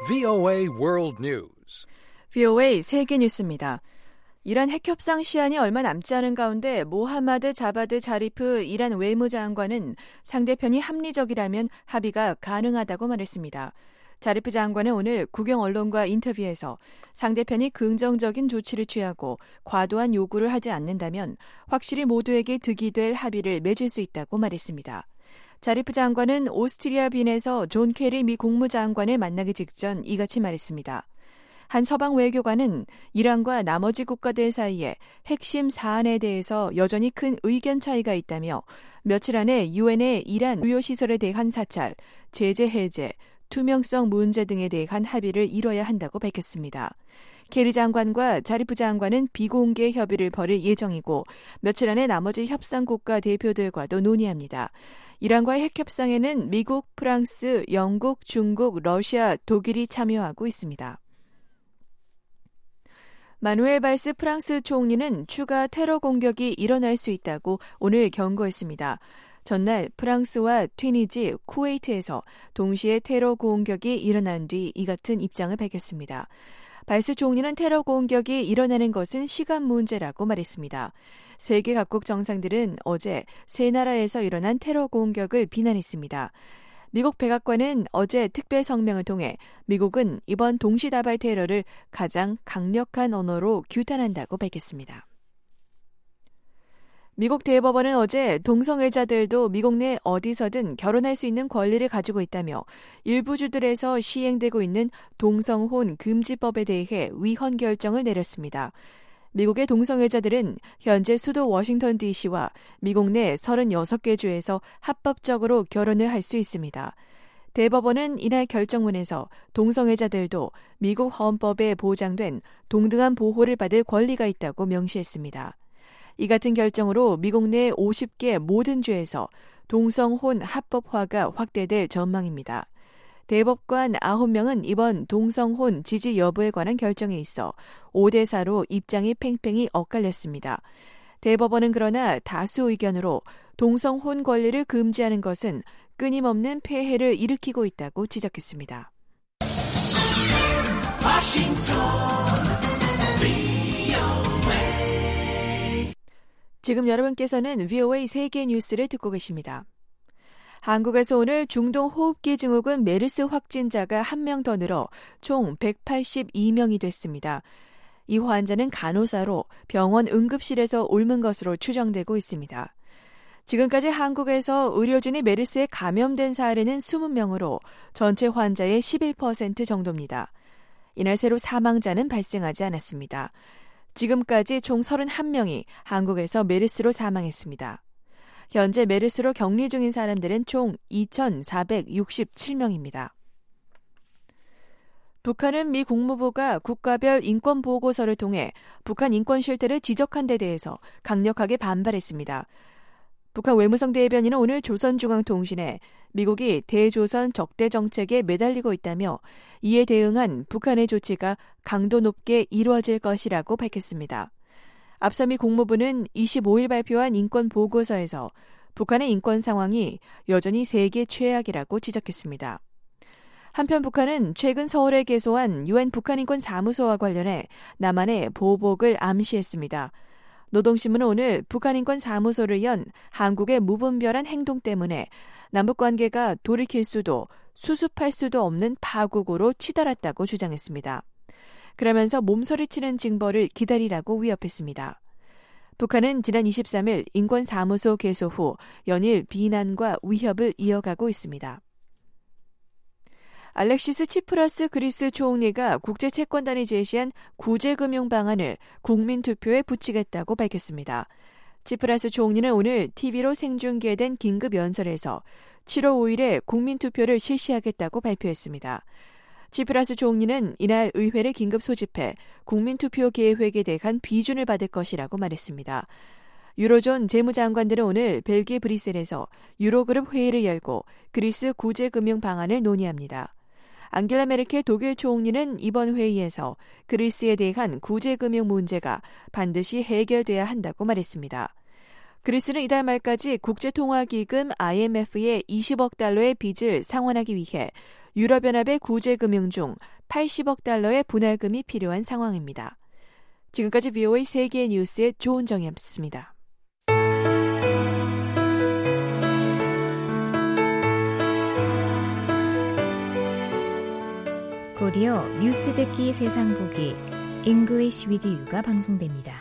VOA World News. VOA 세계 뉴스입니다. 이란 핵협상 시한이 얼마 남지 않은 가운데 모하마드 자바드 자리프 이란 외무장관은 상대편이 합리적이라면 합의가 가능하다고 말했습니다. 자리프 장관은 오늘 국영 언론과 인터뷰에서 상대편이 긍정적인 조치를 취하고 과도한 요구를 하지 않는다면 확실히 모두에게 득이 될 합의를 맺을 수 있다고 말했습니다. 자리프 장관은 오스트리아 빈에서 존 케리 미 국무장관을 만나기 직전 이같이 말했습니다. 한 서방 외교관은 이란과 나머지 국가들 사이에 핵심 사안에 대해서 여전히 큰 의견 차이가 있다며 며칠 안에 유엔의 이란 주요 시설에 대한 사찰, 제재 해제, 투명성 문제 등에 대한 합의를 이뤄야 한다고 밝혔습니다. 케리 장관과 자리프 장관은 비공개 협의를 벌일 예정이고 며칠 안에 나머지 협상국가 대표들과도 논의합니다. 이란과의 핵협상에는 미국, 프랑스, 영국, 중국, 러시아, 독일이 참여하고 있습니다. 마누엘 발스 프랑스 총리는 추가 테러 공격이 일어날 수 있다고 오늘 경고했습니다. 전날 프랑스와 튀니지, 쿠웨이트에서 동시에 테러 공격이 일어난 뒤 이 같은 입장을 밝혔습니다. 발스 총리는 테러 공격이 일어나는 것은 시간 문제라고 말했습니다. 세계 각국 정상들은 어제 세 나라에서 일어난 테러 공격을 비난했습니다. 미국 백악관은 어제 특별 성명을 통해 미국은 이번 동시다발 테러를 가장 강력한 언어로 규탄한다고 밝혔습니다. 미국 대법원은 어제 동성애자들도 미국 내 어디서든 결혼할 수 있는 권리를 가지고 있다며 일부 주들에서 시행되고 있는 동성혼 금지법에 대해 위헌 결정을 내렸습니다. 미국의 동성애자들은 현재 수도 워싱턴 DC와 미국 내 36개 주에서 합법적으로 결혼을 할 수 있습니다. 대법원은 이날 결정문에서 동성애자들도 미국 헌법에 보장된 동등한 보호를 받을 권리가 있다고 명시했습니다. 이 같은 결정으로 미국 내 50개 모든 주에서 동성혼 합법화가 확대될 전망입니다. 대법관 9명은 이번 동성혼 지지 여부에 관한 결정에 있어 5대4로 입장이 팽팽히 엇갈렸습니다. 대법원은 그러나 다수 의견으로 동성혼 권리를 금지하는 것은 끊임없는 폐해를 일으키고 있다고 지적했습니다. 지금 여러분께서는 VOA 세계 뉴스를 듣고 계십니다. 한국에서 오늘 중동 호흡기 증후군 메르스 확진자가 1명 더 늘어 총 182명이 됐습니다. 이 환자는 간호사로 병원 응급실에서 옮은 것으로 추정되고 있습니다. 지금까지 한국에서 의료진이 메르스에 감염된 사례는 20명으로 전체 환자의 11% 정도입니다. 이날 새로 사망자는 발생하지 않았습니다. 지금까지 총 31명이 한국에서 메르스로 사망했습니다. 현재 메르스로 격리 중인 사람들은 총 2,467명입니다. 북한은 미 국무부가 국가별 인권 보고서를 통해 북한 인권 실태를 지적한 데 대해서 강력하게 반발했습니다. 북한 외무성 대변인은 오늘 조선중앙통신에 미국이 대조선 적대 정책에 매달리고 있다며 이에 대응한 북한의 조치가 강도 높게 이루어질 것이라고 밝혔습니다. 앞서 미 국무부는 25일 발표한 인권 보고서에서 북한의 인권 상황이 여전히 세계 최악이라고 지적했습니다. 한편 북한은 최근 서울에 개소한 유엔 북한인권사무소와 관련해 남한의 보복을 암시했습니다. 노동신문은 오늘 북한인권사무소를 연 한국의 무분별한 행동 때문에 남북관계가 돌이킬 수도 수습할 수도 없는 파국으로 치달았다고 주장했습니다. 그러면서 몸서리치는 징벌을 기다리라고 위협했습니다. 북한은 지난 23일 인권사무소 개소 후 연일 비난과 위협을 이어가고 있습니다. 알렉시스 치프라스 그리스 총리가 국제채권단이 제시한 구제금융 방안을 국민투표에 붙이겠다고 밝혔습니다. 치프라스 총리는 오늘 TV로 생중계된 긴급 연설에서 7월 5일에 국민투표를 실시하겠다고 발표했습니다. 치프라스 총리는 이날 의회를 긴급 소집해 국민투표 계획에 대한 비준을 받을 것이라고 말했습니다. 유로존 재무장관들은 오늘 벨기에 브뤼셀에서 유로그룹 회의를 열고 그리스 구제금융 방안을 논의합니다. 앙겔라 메르켈 독일 총리는 이번 회의에서 그리스에 대한 구제금융 문제가 반드시 해결돼야 한다고 말했습니다. 그리스는 이달 말까지 국제통화기금 IMF에 20억 달러의 빚을 상환하기 위해 유럽연합의 구제금융 중 80억 달러의 분할금이 필요한 상황입니다. 지금까지 VOA 세계 뉴스의 조은정이었습니다. 곧이어 뉴스 듣기 세상 보기 English with You가 방송됩니다.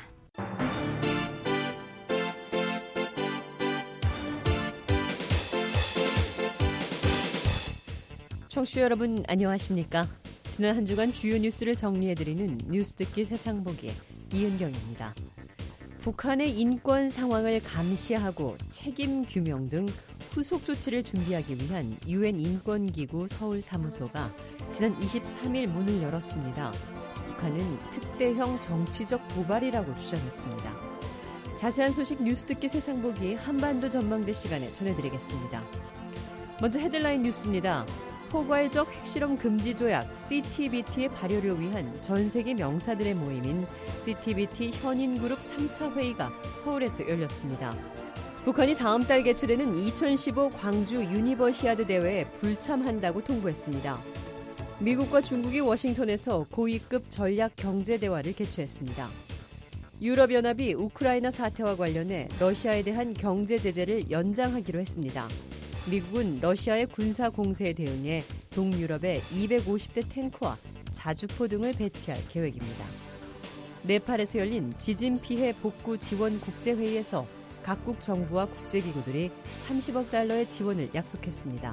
청취자 여러분 안녕하십니까? 지난 한 주간 주요 뉴스를 정리해드리는 뉴스 듣기 세상 보기의 이은경입니다. 북한의 인권 상황을 감시하고 책임 규명 등 후속 조치를 준비하기 위한 유엔 인권기구 서울 사무소가 지난 23일 문을 열었습니다. 북한은 특대형 정치적 도발이라고 주장했습니다. 자세한 소식 뉴스 듣기 세상 보기 한반도 전망대 시간에 전해드리겠습니다. 먼저 헤드라인 뉴스입니다. 포괄적 핵실험 금지 조약 CTBT의 발효를 위한 전 세계 명사들의 모임인 CTBT 현인그룹 3차 회의가 서울에서 열렸습니다. 북한이 다음 달 개최되는 2015 광주 유니버시아드 대회에 불참한다고 통보했습니다. 미국과 중국이 워싱턴에서 고위급 전략 경제 대화를 개최했습니다. 유럽연합이 우크라이나 사태와 관련해 러시아에 대한 경제 제재를 연장하기로 했습니다. 미국은 러시아의 군사 공세에 대응해 동유럽에 250대 탱크와 자주포 등을 배치할 계획입니다. 네팔에서 열린 지진 피해 복구 지원 국제회의에서 각국 정부와 국제기구들이 30억 달러의 지원을 약속했습니다.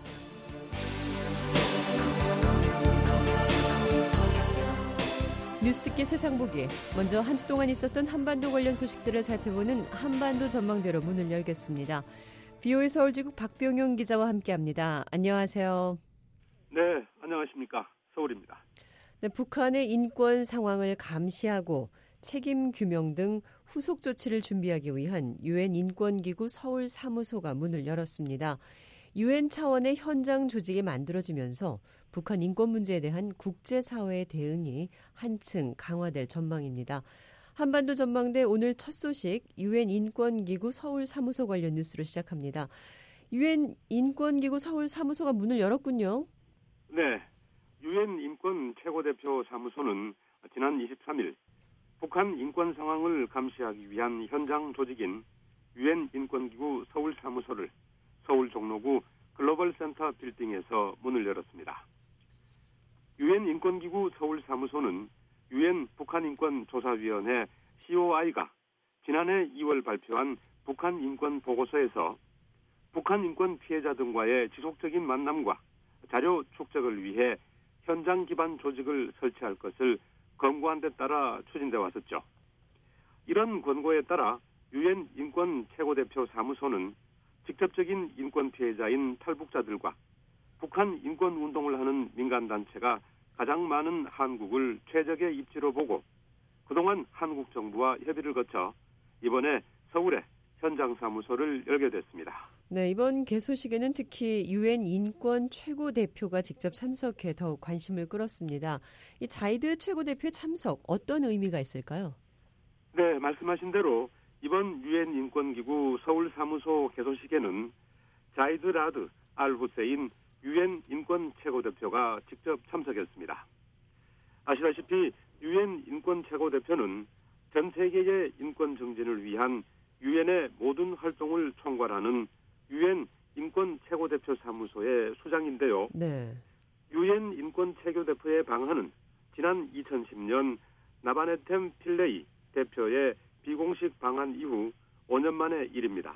뉴스 듣기 세상 보기. 먼저 한 주 동안 있었던 한반도 관련 소식들을 살펴보는 한반도 전망대로 문을 열겠습니다. VOA 서울지국 박병용 기자와 함께합니다. 안녕하세요. 네, 안녕하십니까. 서울입니다. 네, 북한의 인권 상황을 감시하고 책임 규명 등 후속 조치를 준비하기 위한 유엔 인권기구 서울 사무소가 문을 열었습니다. 유엔 차원의 현장 조직이 만들어지면서 북한 인권 문제에 대한 국제사회의 대응이 한층 강화될 전망입니다. 한반도 전망대 오늘 첫 소식 유엔 인권기구 서울 사무소 관련 뉴스로 시작합니다. 유엔 인권기구 서울 사무소가 문을 열었군요. 네, 유엔 인권 최고대표 사무소는 지난 23일 북한 인권 상황을 감시하기 위한 현장 조직인 유엔 인권기구 서울 사무소를 서울 종로구 글로벌센터 빌딩에서 문을 열었습니다. 유엔 인권기구 서울 사무소는 유엔 북한인권조사위원회 COI가 지난해 2월 발표한 북한 인권 보고서에서 북한 인권 피해자 등과의 지속적인 만남과 자료 축적을 위해 현장 기반 조직을 설치할 것을 권고한 데 따라 추진돼 왔었죠. 이런 권고에 따라 유엔 인권 최고대표 사무소는 직접적인 인권 피해자인 탈북자들과 북한 인권 운동을 하는 민간단체가 가장 많은 한국을 최적의 입지로 보고 그동안 한국 정부와 협의를 거쳐 이번에 서울에 현장 사무소를 열게 됐습니다. 네, 이번 개소식에는 특히 유엔 인권 최고대표가 직접 참석해 더욱 관심을 끌었습니다. 이 자이드 최고대표의 참석 어떤 의미가 있을까요? 네, 말씀하신 대로 이번 유엔 인권기구 서울 사무소 개소식에는 자이드 라드 알 후세인 유엔 인권 최고대표가 직접 참석했습니다. 아시다시피 유엔 인권 최고대표는 전 세계의 인권 증진을 위한 유엔의 모든 활동을 총괄하는 유엔 인권 최고대표 사무소의 수장인데요. 네. 유엔 인권 최고대표의 방한은 지난 2010년 나바네템 필레이 대표의 비공식 방한 이후 5년 만의 일입니다.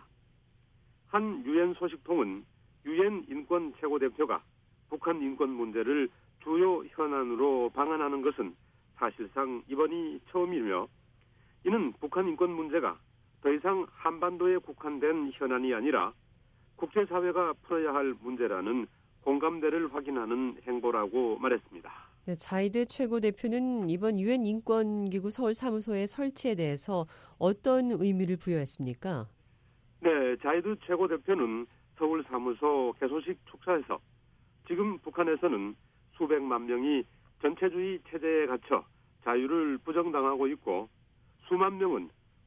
한 유엔 소식통은 유엔 인권 최고대표가 북한 인권 문제를 주요 현안으로 방한하는 것은 사실상 이번이 처음이며 이는 북한 인권 문제가 더 이상 한반도에 국한된 현안이 아니라 국제사회가 풀어야 할 문제라는 공감대를 확인하는 행보라고 말했습니다. 네, 자이드 최고대표는 이번 유엔 인권기구 서울 사무소의 설치에 대해서 어떤 의미를 부여했습니까? 네, 자이드 최고대표는 서울 사무소 개소식 축사에서 지금 북한에서는 수백만 명이 전체주의 체제에 갇혀 자유를 부정당하고 있고 수만 명은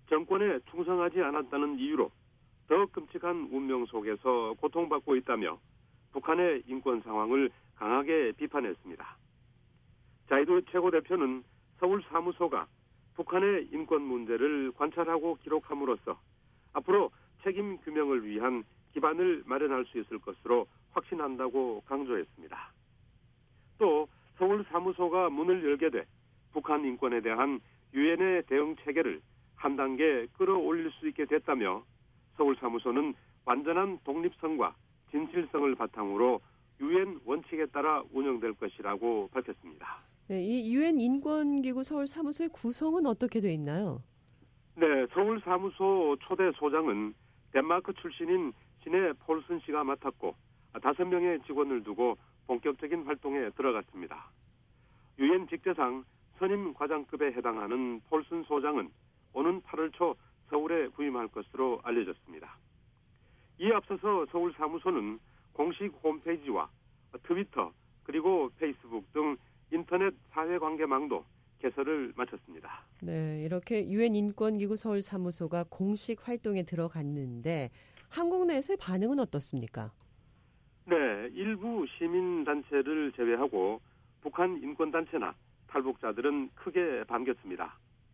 정권에 충성하지 않았다는 이유로 더 끔찍한 운명 속에서 고통받고 있다며 북한의 인권 상황을 강하게 비판했습니다. 자이드 최고 대표는 서울 사무소가 북한의 인권 문제를 관찰하고 기록함으로써 앞으로 책임 규명을 위한 기반을 마련할 수 있을 것으로 확신한다고 강조했습니다. 또 서울 사무소가 문을 열게 돼 북한 인권에 대한 유엔의 대응 체계를 한 단계 끌어올릴 수 있게 됐다며 서울 사무소는 완전한 독립성과 진실성을 바탕으로 유엔 원칙에 따라 운영될 것이라고 밝혔습니다. 네, 이 유엔 인권기구 서울 사무소의 구성은 어떻게 돼 있나요? 네, 서울 사무소 초대 소장은 덴마크 출신인 신해 폴슨 씨가 맡았고 5명의 직원을 두고 본격적인 활동에 들어갔습니다. 유엔 직제상 선임 과장급에 해당하는 폴슨 소장은 오는 8월 초 서울에 부임할 것으로 알려졌습니다. 이에 앞서서 서울 사무소는 공식 홈페이지와 트위터 그리고 페이스북 등 인터넷 사회관계망도 개설을 마쳤습니다. 네, 이렇게 유엔 인권기구 서울 사무소가 공식 활동에 들어갔는데 한국 내에서의 반응은 어떻습니까? 네, 일부 시민단체를 제외하고 북한 인권단체나 탈북자들은 크게 반겼습니다.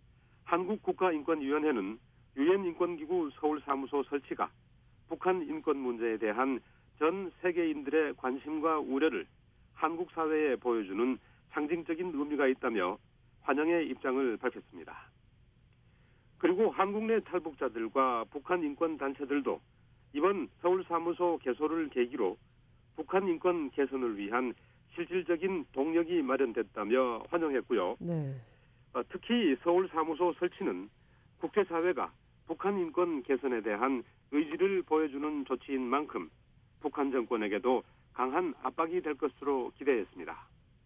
한국국가인권위원회는 유엔 인권기구 서울 사무소 설치가 북한 인권 문제에 대한 전 세계인들의 관심과 우려를 한국 사회에 보여주는 상징적인 의미가 있다며 환영의 입장을 밝혔습니다. 그리고 한국 내 탈북자들과 북한 인권 단체들도 이번 서울 사무소 개소를 계기로 북한 인권 개선을 위한 실질적인 동력이 마련됐다며 환영했고요. 네. 특히 서울 사무소 설치는 국제사회가 북한 인권 개선에 대한 의지를 보여주는 조치인 만큼 북한 정권에게도 강한 압박이 될 것으로 기대했습니다.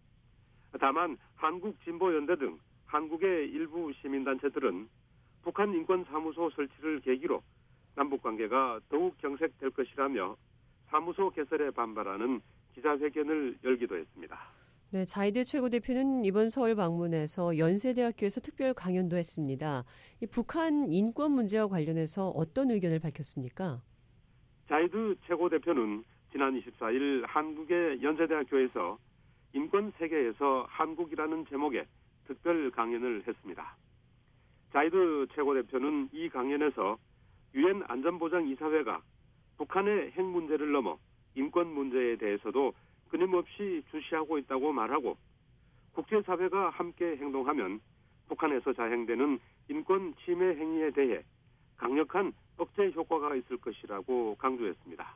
다만 한국진보연대 등 한국의 일부 시민단체들은 북한 인권사무소 설치를 계기로 남북관계가 더욱 경색될 것이라며 사무소 개설에 반발하는 기자회견을 열기도 했습니다. 네, 자이드 최고 대표는 이번 서울 방문에서 연세대학교에서 특별 강연도 했습니다. 이 북한 인권 문제와 관련해서 어떤 의견을 밝혔습니까? 자이드 최고 대표는 지난 24일 한국의 연세대학교에서 인권 세계에서 한국이라는 제목의 특별 강연을 했습니다. 자이드 최고 대표는 이 강연에서 유엔 안전보장이사회가 북한의 핵 문제를 넘어 인권 문제에 대해서도 끊임없이 주시하고 있다고 말하고 국제사회가 함께 행동하면 북한에서 자행되는 인권 침해 행위에 대해 강력한 억제 효과가 있을 것이라고 강조했습니다.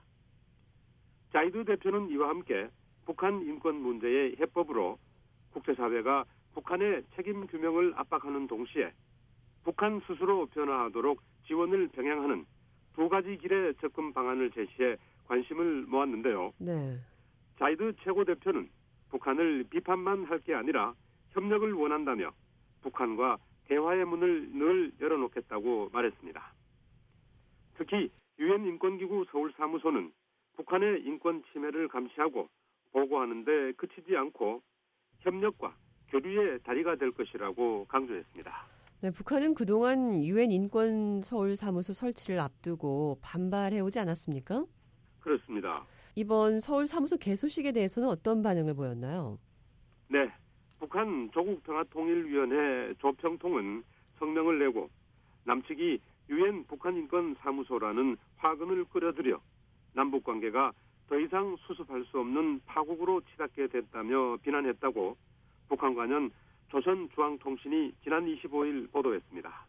자이드 대표는 이와 함께 북한 인권 문제의 해법으로 국제사회가 북한의 책임 규명을 압박하는 동시에 북한 스스로 변화하도록 지원을 병행하는 두 가지 길의 접근 방안을 제시해 관심을 모았는데요. 네. 자이드 최고 대표는 북한을 비판만 할 게 아니라 협력을 원한다며 북한과 대화의 문을 늘 열어놓겠다고 말했습니다. 특히 유엔 인권기구 서울 사무소는 북한의 인권 침해를 감시하고 보고하는 데 그치지 않고 협력과 교류의 다리가 될 것이라고 강조했습니다. 네, 북한은 그동안 유엔 인권 서울 사무소 설치를 앞두고 반발해오지 않았습니까? 그렇습니다. 이번 서울 사무소 개소식에 대해서는 어떤 반응을 보였나요? 네, 북한 조국평화통일위원회 조평통은 성명을 내고 남측이 유엔 북한인권사무소라는 화근을 끌어들여 남북관계가 더 이상 수습할 수 없는 파국으로 치닫게 됐다며 비난했다고 북한 관련 조선중앙통신이 지난 25일 보도했습니다.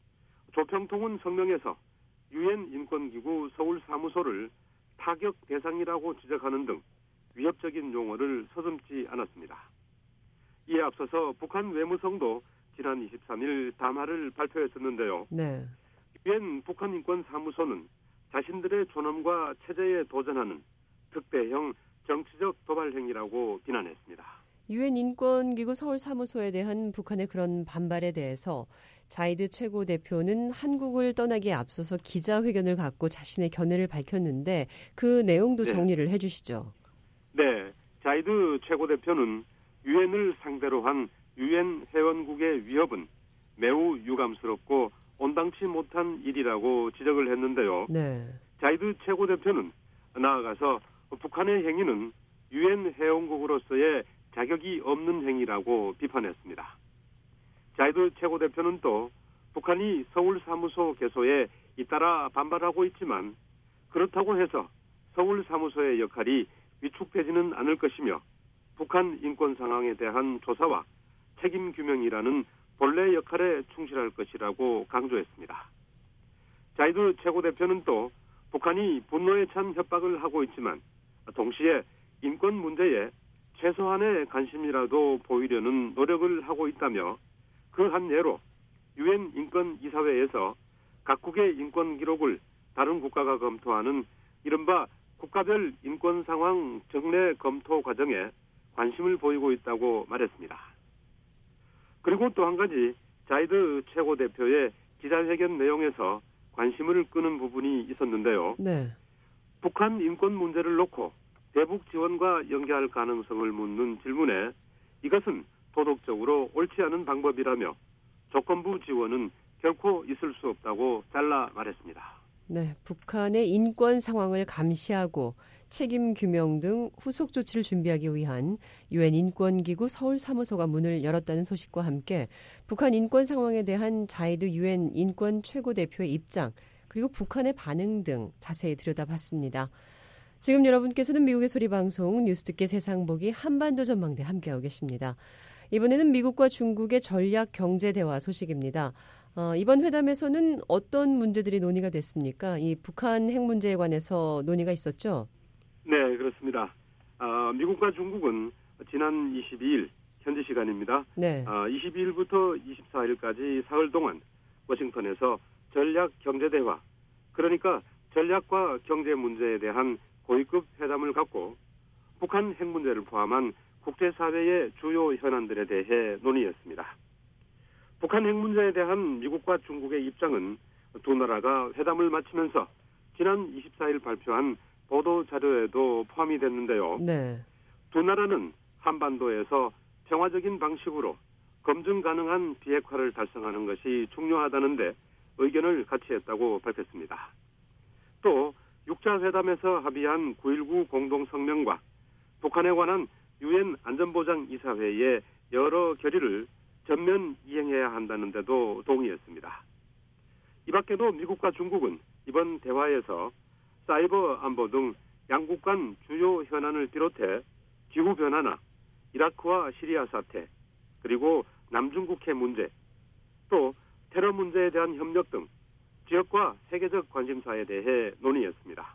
조평통은 성명에서 유엔 인권기구 서울 사무소를 타격 대상이라고 지적하는 등 위협적인 용어를 서슴지 않았습니다. 이에 앞서서 북한 외무성도 지난 23일 담화를 발표했었는데요. 네. 유엔 북한인권사무소는 자신들의 존엄과 체제에 도전하는 특배형 정치적 도발 행위라고 비난했습니다. 유엔 인권기구 서울 사무소에 대한 북한의 그런 반발에 대해서 자이드 최고 대표는 한국을 떠나기에 앞서서 기자회견을 갖고 자신의 견해를 밝혔는데 그 내용도 정리를 해주시죠. 네, 자이드 최고 대표는 유엔을 상대로 한 유엔 회원국의 위협은 매우 유감스럽고 온당치 못한 일이라고 지적을 했는데요. 네. 자이드 최고 대표는 나아가서 북한의 행위는 유엔 회원국으로서의 자격이 없는 행위라고 비판했습니다. 자이드 최고 대표는 또 북한이 서울 사무소 개소에 잇따라 반발하고 있지만 그렇다고 해서 서울 사무소의 역할이 위축되지는 않을 것이며 북한 인권 상황에 대한 조사와 책임 규명이라는 본래 역할에 충실할 것이라고 강조했습니다. 자이드 최고 대표는 또 북한이 분노에 찬 협박을 하고 있지만 동시에 인권 문제에 최소한의 관심이라도 보이려는 노력을 하고 있다며 그 한 예로 유엔 인권이사회에서 각국의 인권 기록을 다른 국가가 검토하는 이른바 국가별 인권 상황 정례 검토 과정에 관심을 보이고 있다고 말했습니다. 그리고 또 한 가지 자이드 최고 대표의 기자회견 내용에서 관심을 끄는 부분이 있었는데요. 네. 북한 인권 문제를 놓고 대북 지원과 연계할 가능성을 묻는 질문에 이것은 도덕적으로 옳지 않은 방법이라며 조건부 지원은 결코 있을 수 없다고 잘라 말했습니다. 네, 북한의 인권 상황을 감시하고 책임 규명 등 후속 조치를 준비하기 위한 유엔 인권기구 서울 사무소가 문을 열었다는 소식과 함께 북한 인권 상황에 대한 자이드 유엔 인권 최고 대표의 입장 그리고 북한의 반응 등 자세히 들여다봤습니다. 지금 여러분께서는 미국의 소리 방송 뉴스 듣기 세상 보기 한반도 전망대 함께하고 계십니다. 이번에는 미국과 중국의 전략 경제 대화 소식입니다. 이번 회담에서는 어떤 문제들이 논의가 됐습니까? 이 북한 핵 문제에 관해서 논의가 있었죠? 네, 그렇습니다. 미국과 중국은 지난 22일 현지 시간입니다. 네. 22일부터 24일까지 사흘 동안 워싱턴에서 전략 경제 대화, 그러니까 전략과 경제 문제에 대한 고위급 회담을 갖고 북한 핵 문제를 포함한 국제사회의 주요 현안들에 대해 논의했습니다. 북한 핵 문제에 대한 미국과 중국의 입장은 두 나라가 회담을 마치면서 지난 24일 발표한 보도 자료에도 포함이 됐는데요. 네. 두 나라는 한반도에서 평화적인 방식으로 검증 가능한 비핵화를 달성하는 것이 중요하다는데 의견을 같이 했다고 밝혔습니다. 또 6자 회담에서 합의한 9.19 공동성명과 북한에 관한 유엔 안전보장이사회의 여러 결의를 전면 이행해야 한다는 데도 동의했습니다. 이 밖에도 미국과 중국은 이번 대화에서 사이버 안보 등 양국 간 주요 현안을 비롯해 기후변화나 이라크와 시리아 사태, 그리고 남중국 해 문제, 또 테러 문제에 대한 협력 등 지역과 세계적 관심사에 대해 논의했습니다.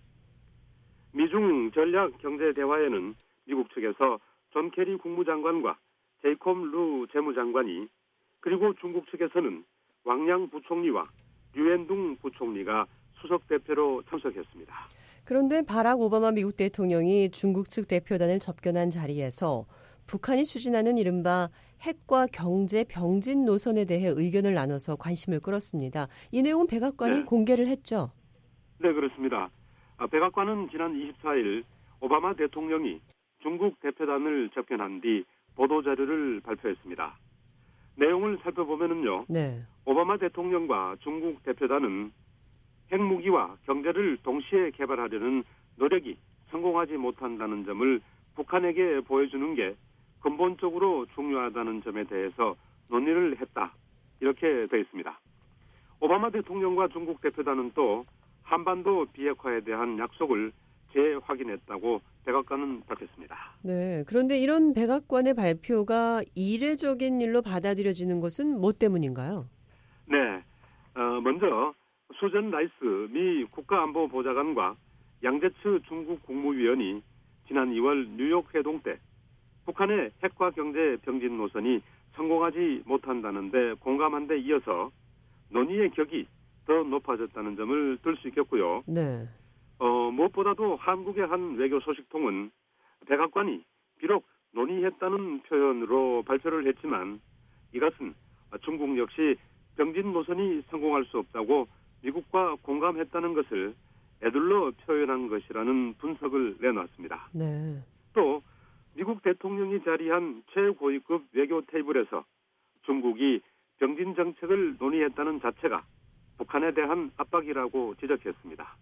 미중 전략 경제 대화에는 미국 측에서 존 케리 국무장관과 제이콥 루 재무장관이, 그리고 중국 측에서는 왕양 부총리와 류엔둥 부총리가 수석 대표로 참석했습니다. 그런데 바락 오바마 미국 대통령이 중국 측 대표단을 접견한 자리에서 북한이 추진하는 이른바 핵과 경제 병진 노선에 대해 의견을 나눠서 관심을 끌었습니다. 이 내용은 백악관이 공개를 했죠? 네, 그렇습니다. 백악관은 지난 24일 오바마 대통령이 중국 대표단을 접견한 뒤 보도자료를 발표했습니다. 내용을 살펴보면요. 네. 오바마 대통령과 중국 대표단은 핵무기와 경제를 동시에 개발하려는 노력이 성공하지 못한다는 점을 북한에게 보여주는 게 근본적으로 중요하다는 점에 대해서 논의를 했다. 이렇게 되어 있습니다. 오바마 대통령과 중국 대표단은 또 한반도 비핵화에 대한 약속을 재확인했다고 백악관은 밝혔습니다. 네. 그런데 이런 백악관의 발표가 이례적인 일로 받아들여지는 것은 뭐 때문인가요? 네. 먼저 수전 라이스 미 국가안보보좌관과 양제츠 중국 국무위원이 지난 2월 뉴욕 회동 때 북한의 핵과 경제 병진 노선이 성공하지 못한다는 데 공감한 데 이어서 논의의 격이 더 높아졌다는 점을 들 수 있겠고요. 네. 무엇보다도 한국의 한 외교 소식통은 백악관이 비록 논의했다는 표현으로 발표를 했지만 이것은 중국 역시 병진 노선이 성공할 수 없다고 미국과 공감했다는 것을 애둘러 표현한 것이라는 분석을 내놨습니다. 네. 또 미국 대통령이 자리한 최고위급 외교 테이블에서 중국이 병진 정책을 논의했다는 자체가 북한에 대한 압박이라고 지적했습니다.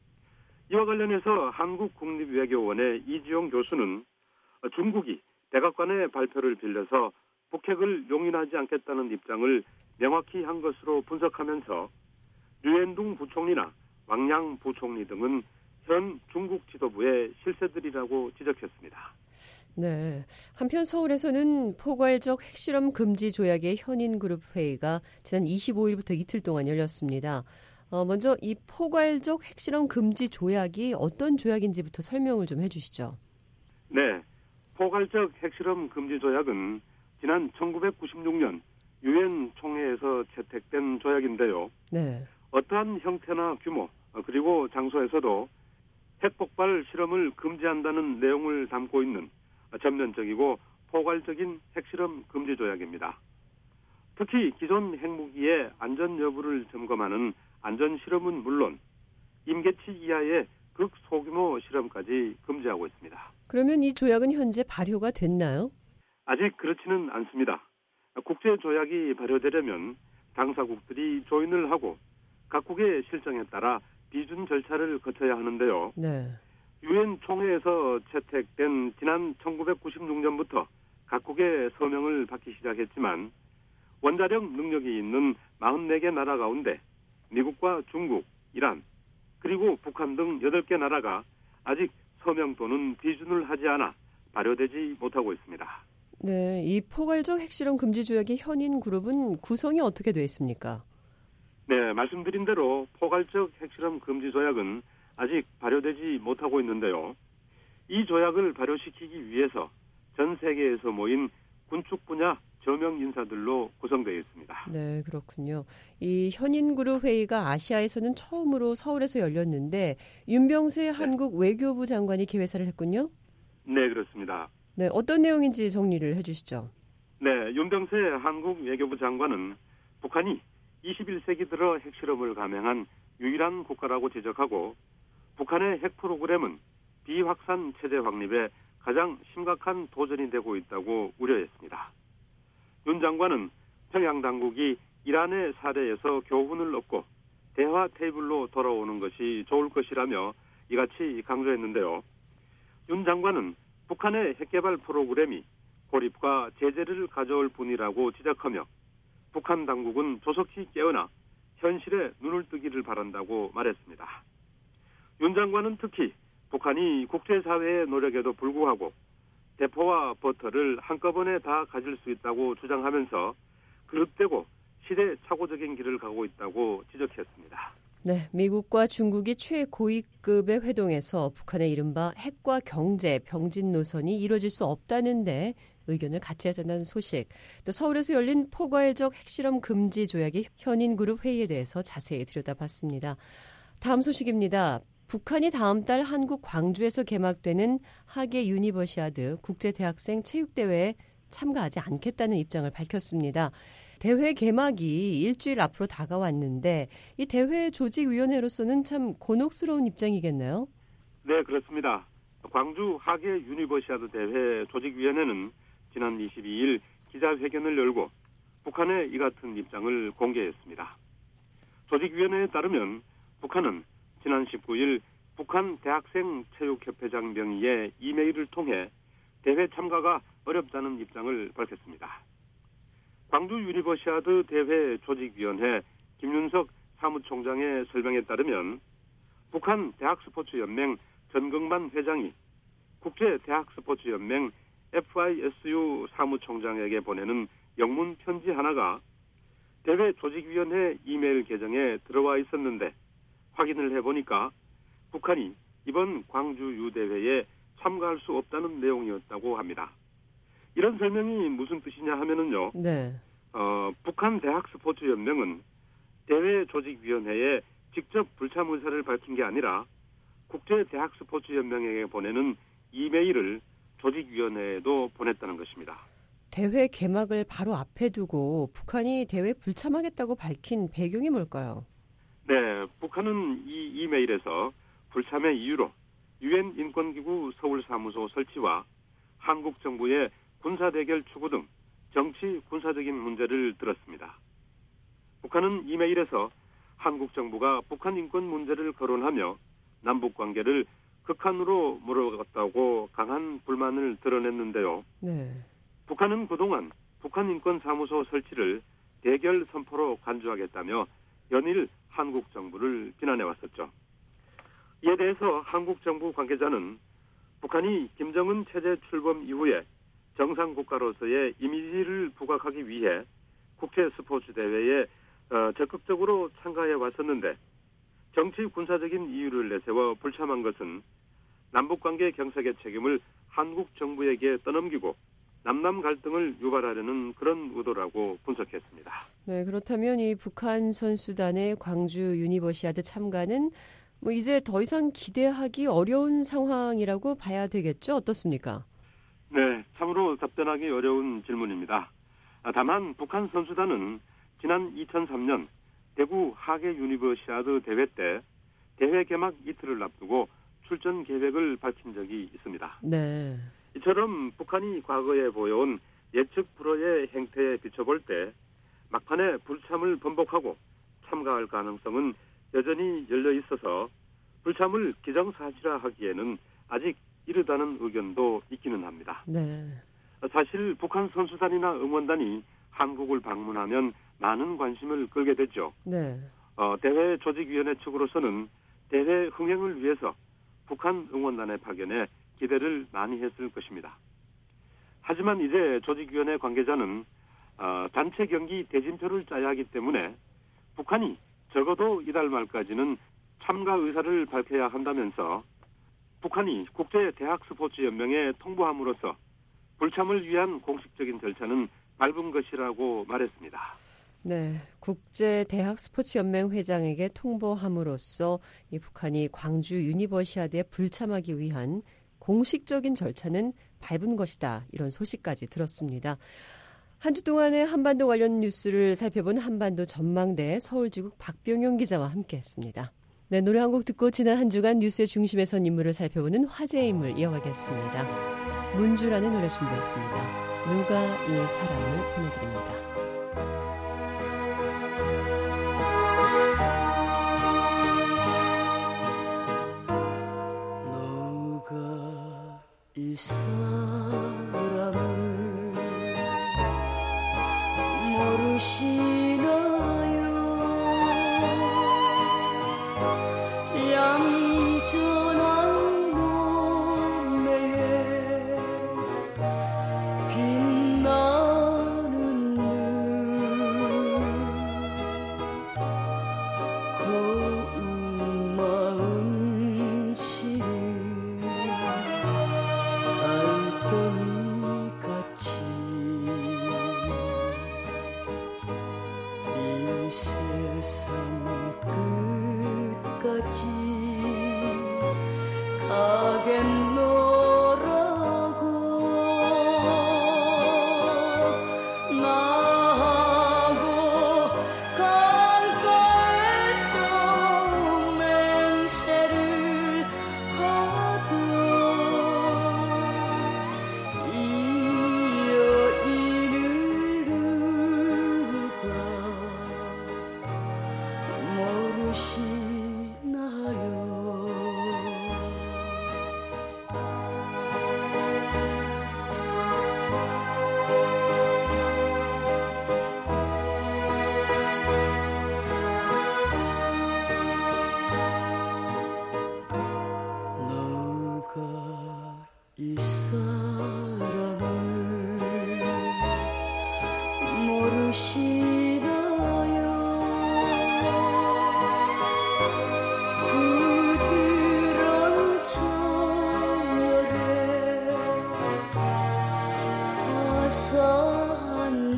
이와 관련해서 한국국립외교원의 이지용 교수는 중국이 백악관의 발표를 빌려서 북핵을 용인하지 않겠다는 입장을 명확히 한 것으로 분석하면서 류엔둥 부총리나 왕양 부총리 등은 현 중국 지도부의 실세들이라고 지적했습니다. 네. 한편 서울에서는 포괄적 핵실험 금지 조약의 현인 그룹 회의가 지난 25일부터 이틀 동안 열렸습니다. 먼저 이 포괄적 핵실험 금지 조약이 어떤 조약인지부터 설명을 좀 해주시죠. 네. 포괄적 핵실험 금지 조약은 지난 1996년 유엔 총회에서 채택된 조약인데요. 네. 어떠한 형태나 규모 그리고 장소에서도 핵폭발 실험을 금지한다는 내용을 담고 있는 전면적이고 포괄적인 핵실험 금지 조약입니다. 특히 기존 핵무기의 안전 여부를 점검하는 안전 실험은 물론 임계치 이하의 극소규모 실험까지 금지하고 있습니다. 그러면 이 조약은 현재 발효가 됐나요? 아직 그렇지는 않습니다. 국제조약이 발효되려면 당사국들이 조인을 하고 각국의 실정에 따라 비준 절차를 거쳐야 하는데요. 네. 유엔 총회에서 채택된 지난 1996년부터 각국의 서명을 받기 시작했지만 원자력 능력이 있는 44개 나라 가운데 미국과 중국, 이란, 그리고 북한 등 8개 나라가 아직 서명 또는 비준을 하지 않아 발효되지 못하고 있습니다. 네, 이 포괄적 핵실험 금지 조약의 현인 그룹은 구성이 어떻게 되어 있습니까? 네, 말씀드린 대로 포괄적 핵실험 금지 조약은 아직 발효되지 못하고 있는데요. 이 조약을 발효시키기 위해서 전 세계에서 모인 군축 분야 저명 인사들로 구성되어 있습니다. 네, 그렇군요. 이 현인그룹 회의가 아시아에서는 처음으로 서울에서 열렸는데 윤병세 한국 외교부 장관이 개회사를 했군요. 네, 그렇습니다. 네, 어떤 내용인지 정리를 해주시죠. 네, 윤병세 한국 외교부 장관은 북한이 21세기 들어 핵실험을 감행한 유일한 국가라고 지적하고 북한의 핵 프로그램은 비확산 체제 확립에 가장 심각한 도전이 되고 있다고 우려했습니다. 윤 장관은 평양 당국이 이란의 사례에서 교훈을 얻고 대화 테이블로 돌아오는 것이 좋을 것이라며 이같이 강조했는데요. 윤 장관은 북한의 핵개발 프로그램이 고립과 제재를 가져올 뿐이라고 지적하며 북한 당국은 조속히 깨어나 현실에 눈을 뜨기를 바란다고 말했습니다. 윤 장관은 특히 북한이 국제사회의 노력에도 불구하고 대포와 버터를 한꺼번에 다 가질 수 있다고 주장하면서 그릇되고 시대착오적인 길을 가고 있다고 지적했습니다. 네, 미국과 중국이 최고위급의 회동에서 북한의 이른바 핵과 경제 병진 노선이 이루어질 수 없다는데 의견을 같이 하자는 소식, 또 서울에서 열린 포괄적 핵실험 금지 조약의 현인그룹 회의에 대해서 자세히 들여다봤습니다. 다음 소식입니다. 북한이 다음 달 한국 광주에서 개막되는 하계 유니버시아드 국제대학생 체육대회에 참가하지 않겠다는 입장을 밝혔습니다. 대회 개막이 일주일 앞으로 다가왔는데 이 대회 조직위원회로서는 참 곤혹스러운 입장이겠나요? 네, 그렇습니다. 광주 하계 유니버시아드 대회 조직위원회는 지난 22일 기자회견을 열고 북한의 이 같은 입장을 공개했습니다. 조직위원회에 따르면 북한은 지난 19일 북한 대학생 체육협회장 명의의 이메일을 통해 대회 참가가 어렵다는 입장을 밝혔습니다. 광주 유니버시아드 대회 조직위원회 김윤석 사무총장의 설명에 따르면 북한 대학스포츠연맹 전경만 회장이 국제대학스포츠연맹 FISU 사무총장에게 보내는 영문 편지 하나가 대회 조직위원회 이메일 계정에 들어와 있었는데 확인을 해보니까 북한이 이번 광주 유대회에 참가할 수 없다는 내용이었다고 합니다. 이런 설명이 무슨 뜻이냐 하면은요. 네. 북한 대학스포츠연맹은 대회 조직위원회에 직접 불참 의사를 밝힌 게 아니라 국제대학스포츠연맹에게 보내는 이메일을 조직위원회에도 보냈다는 것입니다. 대회 개막을 바로 앞에 두고 북한이 대회 불참하겠다고 밝힌 배경이 뭘까요? 네, 북한은 이 이메일에서 불참의 이유로 유엔 인권기구 서울사무소 설치와 한국 정부의 군사대결 추구 등 정치 군사적인 문제를 들었습니다. 북한은 이메일에서 한국 정부가 북한 인권 문제를 거론하며 남북 관계를 극한으로 몰아갔다고 강한 불만을 드러냈는데요. 네. 북한은 그동안 북한 인권 사무소 설치를 대결 선포로 간주하겠다며 연일 한국 정부를 비난해왔었죠. 이에 대해서 한국 정부 관계자는 북한이 김정은 체제 출범 이후에 정상 국가로서의 이미지를 부각하기 위해 국제 스포츠 대회에 적극적으로 참가해 왔었는데 정치 군사적인 이유를 내세워 불참한 것은 남북관계 경색의 책임을 한국 정부에게 떠넘기고 남남 갈등을 유발하려는 그런 의도라고 분석했습니다. 네, 그렇다면 이 북한 선수단의 광주 유니버시아드 참가는 이제 더 이상 기대하기 어려운 상황이라고 봐야 되겠죠? 어떻습니까? 네, 참으로 답변하기 어려운 질문입니다. 다만 북한 선수단은 지난 2003년 대구 하계 유니버시아드 대회 때 대회 개막 이틀을 앞두고 출전 계획을 밝힌 적이 있습니다. 네. 이처럼 북한이 과거에 보여온 예측 불허의 행태에 비춰볼 때 막판에 불참을 번복하고 참가할 가능성은 여전히 열려 있어서 불참을 기정사실화하기에는 아직 이르다는 의견도 있기는 합니다. 네. 사실 북한 선수단이나 응원단이 한국을 방문하면 많은 관심을 끌게 되죠. 네. 대회 조직위원회 측으로서는 대회 흥행을 위해서 북한 응원단의 파견에 기대를 많이 했을 것입니다. 하지만 이제 조직위원회 관계자는 단체 경기 대진표를 짜야 하기 때문에 북한이 적어도 이달 말까지는 참가 의사를 밝혀야 한다면서 북한이 국제대학스포츠연맹에 통보함으로써 불참을 위한 공식적인 절차는 밟은 것이라고 말했습니다. 네, 국제대학스포츠연맹 회장에게 통보함으로써 이 북한이 광주 유니버시아드에 불참하기 위한 공식적인 절차는 밟은 것이다. 이런 소식까지 들었습니다. 한 주 동안의 한반도 관련 뉴스를 살펴본 한반도 전망대 서울지국 박병용 기자와 함께했습니다. 네, 노래 한 곡 듣고 지난 한 주간 뉴스의 중심에 선 인물을 살펴보는 화제의 인물 이어가겠습니다. 문주라는 노래 준비했습니다. 누가 이 사랑을 보내드립니다. 이 사람을 모르시나요? 얌전한 몸매에 빛나는 눈 고운 마음 시리 달덩이같이 이 세상 끝까지 가겠노라고 나하고 강가에서 맹세를 하던 이여 이를 누가 모르시나요? 너가 이 사랑을 모르시나요? 부드러운 정열에 화사한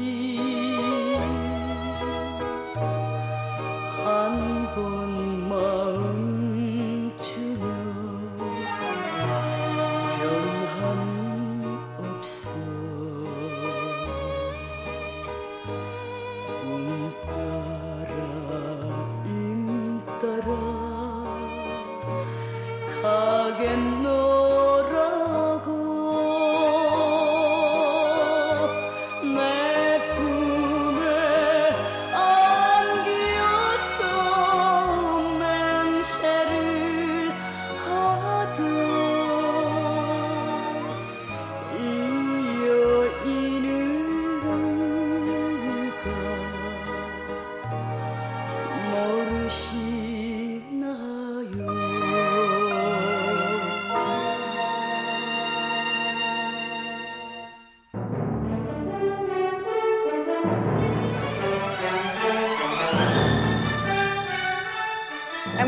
한 번 마음 주며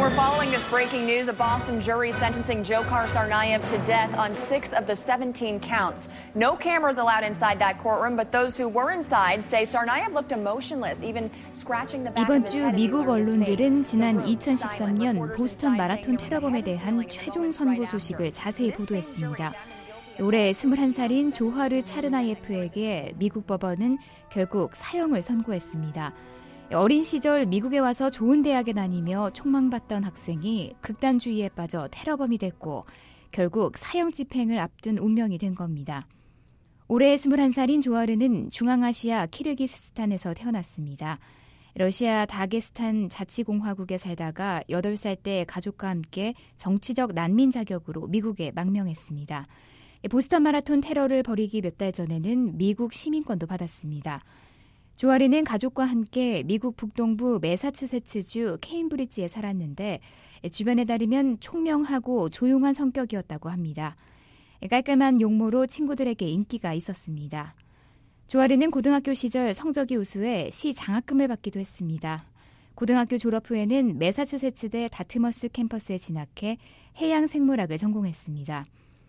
We're following this breaking news. A Boston jury sentencing Dzhokhar Tsarnaev to death on 6 of the 17 counts. No cameras allowed inside that courtroom, but those who were inside say Tsarnaev looked emotionless, even scratching the back of 이번 his 주 head. 미국 언론들은 지난 2013년 보스턴 마라톤 테러범에 대한 최종 선고 소식을 자세히 보도했습니다. 올해 21살인 조하르 차르나예프에게 미국 법원은 결국 사형을 선고했습니다. 어린 시절 미국에 와서 좋은 대학에 다니며 촉망받던 학생이 극단주의에 빠져 테러범이 됐고 결국 사형 집행을 앞둔 운명이 된 겁니다. 올해 21살인 조하르는 중앙아시아 키르기스스탄에서 태어났습니다. 러시아 다게스탄 자치공화국에 살다가 8살 때 가족과 함께 정치적 난민 자격으로 미국에 망명했습니다. 보스턴 마라톤 테러를 벌이기 몇 달 전에는 미국 시민권도 받았습니다. 조하르는 가족과 함께 미국 북동부 매사추세츠주 케임브리지에 살았는데 주변에 따르면 총명하고 조용한 성격이었다고 합니다. 깔끔한 용모로 친구들에게 인기가 있었습니다. 조하르는 고등학교 시절 성적이 우수해 시 장학금을 받기도 했습니다. 고등학교 졸업 후에는 매사추세츠대 다트머스 캠퍼스에 진학해 해양생물학을 전공했습니다.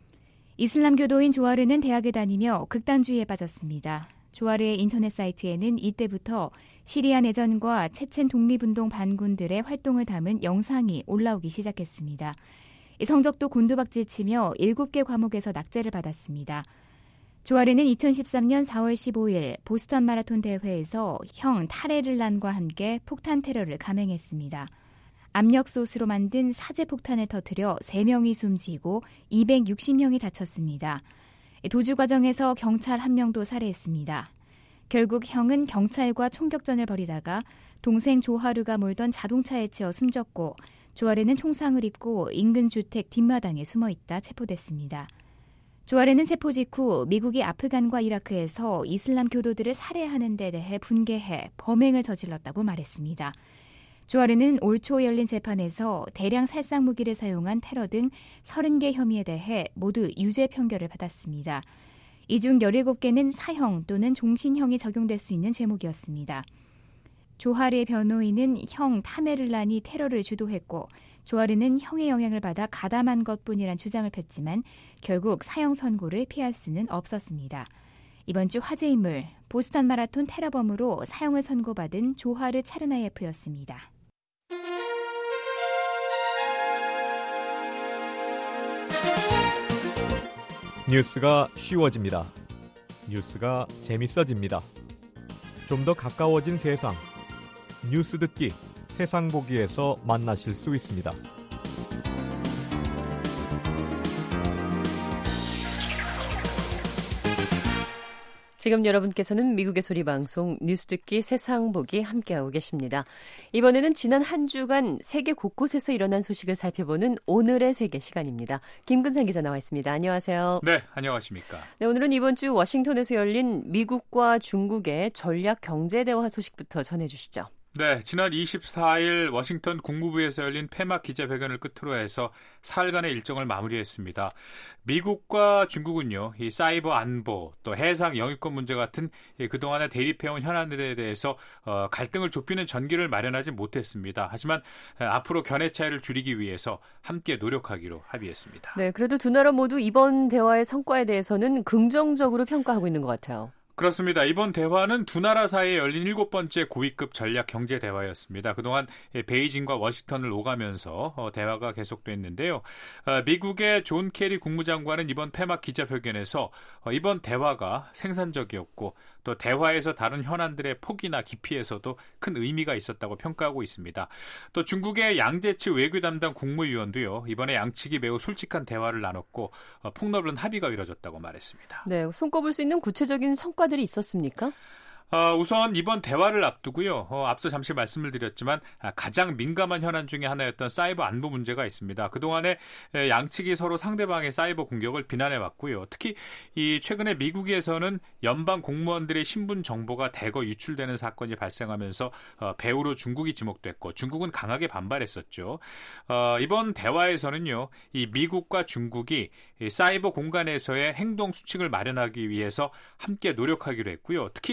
이슬람교도인 조하르는 대학을 다니며 극단주의에 빠졌습니다. 조하르의 인터넷 사이트에는 이때부터 시리아 내전과 체첸 독립운동 반군들의 활동을 담은 영상이 올라오기 시작했습니다. 성적도 곤두박질치며 7개 과목에서 낙제를 받았습니다. 조하르는 2013년 4월 15일 보스턴 마라톤 대회에서 형 타레를란과 함께 폭탄 테러를 감행했습니다. 압력솥으로 만든 사제 폭탄을 터뜨려 3명이 숨지고 260명이 다쳤습니다. 도주 과정에서 경찰 1명도 살해했습니다. 결국 형은 경찰과 총격전을 벌이다가 동생 조하르가 몰던 자동차에 치여 숨졌고 조하르는 총상을 입고 인근 주택 뒷마당에 숨어있다 체포됐습니다. 조하르는 체포 직후 미국이 아프간과 이라크에서 이슬람 교도들을 살해하는 데 대해 분개해 범행을 저질렀다고 말했습니다. 조하르는 올 초 열린 재판에서 대량 살상 무기를 사용한 테러 등 30개 혐의에 대해 모두 유죄 판결을 받았습니다. 이 중 17개는 사형 또는 종신형이 적용될 수 있는 죄목이었습니다. 조하르의 변호인은 형 타메를란이 테러를 주도했고 조하르는 형의 영향을 받아 가담한 것뿐이란 주장을 폈지만 결국 사형 선고를 피할 수는 없었습니다. 이번 주 화제 인물, 보스턴 마라톤 테러범으로 사형을 선고받은 조하르 차르나예프였습니다. 뉴스가 쉬워집니다. 뉴스가 재밌어집니다. 좀 더 가까워진 세상. 뉴스 듣기, 세상 보기에서 만나실 수 있습니다. 지금 여러분께서는 미국의 소리 방송 뉴스 듣기 세상 보기 함께하고 계십니다. 이번에는 지난 한 주간 세계 곳곳에서 일어난 소식을 살펴보는 오늘의 세계 시간입니다. 김근상 기자 나와 있습니다. 안녕하세요. 네, 안녕하십니까. 네, 오늘은 이번 주 워싱턴에서 열린 미국과 중국의 전략 경제 대화 소식부터 전해주시죠. 네, 지난 24일 워싱턴 국무부에서 열린 폐막 기자회견을 끝으로 해서 사흘간의 일정을 마무리했습니다. 미국과 중국은요, 이 사이버 안보, 또 해상 영유권 문제 같은 그동안에 대립해온 현안들에 대해서 갈등을 좁히는 전기를 마련하지 못했습니다. 하지만 앞으로 견해 차이를 줄이기 위해서 함께 노력하기로 합의했습니다. 네, 그래도 두 나라 모두 이번 대화의 성과에 대해서는 긍정적으로 평가하고 있는 것 같아요. 그렇습니다. 이번 대화는 두 나라 사이에 열린 7번째 고위급 전략 경제 대화였습니다. 그동안 베이징과 워싱턴을 오가면서 대화가 계속됐는데요. 미국의 존 케리 국무장관은 이번 폐막 기자회견에서 이번 대화가 생산적이었고 또 대화에서 다른 현안들의 폭이나 깊이에서도 큰 의미가 있었다고 평가하고 있습니다. 또 중국의 양재치 외교 담당 국무위원도요. 이번에 양측이 매우 솔직한 대화를 나눴고 폭넓은 합의가 이뤄졌다고 말했습니다. 네, 손꼽을 수 있는 구체적인 성과들이 있었습니까? 우선 이번 대화를 앞두고요. 앞서 잠시 말씀을 드렸지만 가장 민감한 현안 중에 하나였던 사이버 안보 문제가 있습니다. 그동안에 양측이 서로 상대방의 사이버 공격을 비난해왔고요. 특히 이 최근에 미국에서는 연방 공무원들의 신분 정보가 대거 유출되는 사건이 발생하면서 배후로 중국이 지목됐고 중국은 강하게 반발했었죠. 이번 대화에서는요. 이 미국과 중국이 이 사이버 공간에서의 행동 수칙을 마련하기 위해서 함께 노력하기로 했고요. 특히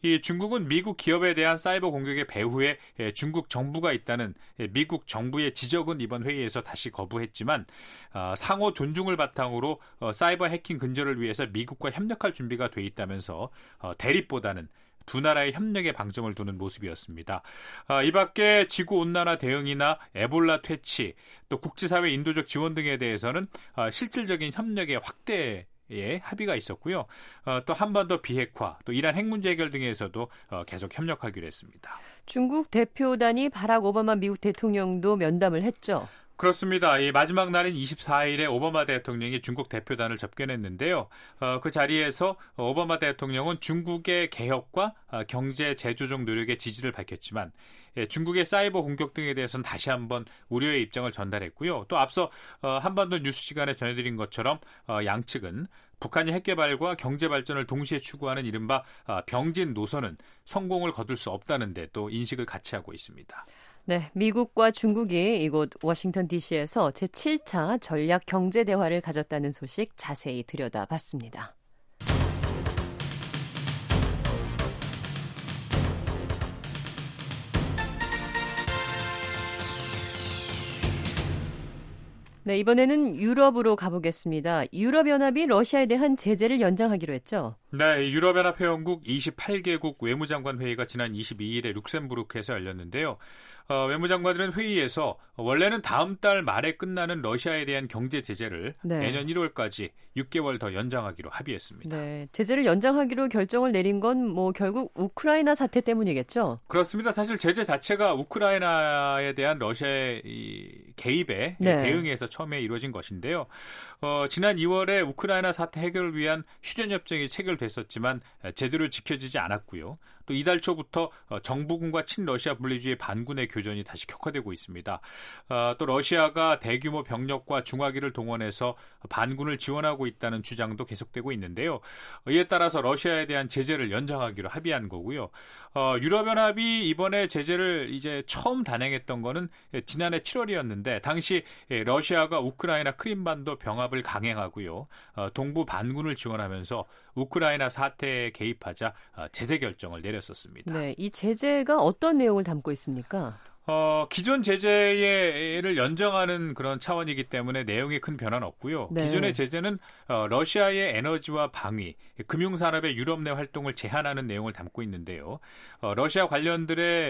이 중국은 미국 기업에 대한 사이버 공격의 배후에 중국 정부가 있다는 미국 정부의 지적은 이번 회의에서 다시 거부했지만 상호 존중을 바탕으로 사이버 해킹 근절을 위해서 미국과 협력할 준비가 돼 있다면서 대립보다는 두 나라의 협력에 방점을 두는 모습이었습니다. 이 밖에 지구온난화 대응이나 에볼라 퇴치, 또 국제사회 인도적 지원 등에 대해서는 실질적인 협력의 확대에 합의가 있었고요. 또 한반도 비핵화, 또 이란 핵 문제 해결 등에서도 계속 협력하기로 했습니다. 중국 대표단이 바락 오바마 미국 대통령도 면담을 했죠. 그렇습니다. 이 마지막 날인 24일에 오바마 대통령이 중국 대표단을 접견했는데요. 그 자리에서 오바마 대통령은 중국의 개혁과 경제 재조정 노력의 지지를 밝혔지만 중국의 사이버 공격 등에 대해서는 다시 한번 우려의 입장을 전달했고요. 또 앞서 한반도 뉴스 시간에 전해드린 것처럼 양측은 북한이 핵개발과 경제 발전을 동시에 추구하는 이른바 병진 노선은 성공을 거둘 수 없다는 데 또 인식을 같이 하고 있습니다. 네, 미국과 중국이 이곳 워싱턴 DC에서 제7차 전략 경제 대화를 가졌다는 소식 자세히 들여다봤습니다. 네, 이번에는 유럽으로 가보겠습니다. 유럽연합이 러시아에 대한 제재를 연장하기로 했죠. 네, 유럽연합 회원국 28개국 외무장관 회의가 지난 22일에 룩셈부르크에서 열렸는데요. 외무장관들은 회의에서 원래는 다음 달 말에 끝나는 러시아에 대한 경제 제재를 내년 1월까지 6개월 더 연장하기로 합의했습니다. 네, 제재를 연장하기로 결정을 내린 건 결국 우크라이나 사태 때문이겠죠? 그렇습니다. 사실 제재 자체가 우크라이나에 대한 러시아의 개입에 대응해서 처음에 이루어진 것인데요. 지난 2월에 우크라이나 사태 해결을 위한 휴전협정이 체결됐었지만 제대로 지켜지지 않았고요. 또 이달 초부터 정부군과 친러시아 분리주의 반군의 교전이 다시 격화되고 있습니다. 또 러시아가 대규모 병력과 중화기를 동원해서 반군을 지원하고 있다는 주장도 계속되고 있는데요. 이에 따라서 러시아에 대한 제재를 연장하기로 합의한 거고요. 유럽연합이 이번에 제재를 이제 처음 단행했던 거는 지난해 7월이었는데 당시 러시아가 우크라이나 크림반도 병합을 강행하고요. 동부 반군을 지원하면서 우크라이나 사태에 개입하자 제재 결정을 내렸었습니다. 네, 이 제재가 어떤 내용을 담고 있습니까? 기존 제재를 연장하는 그런 차원이기 때문에 내용에 큰 변화는 없고요. 네. 기존의 제재는 러시아의 에너지와 방위, 금융산업의 유럽 내 활동을 제한하는 내용을 담고 있는데요. 러시아 관련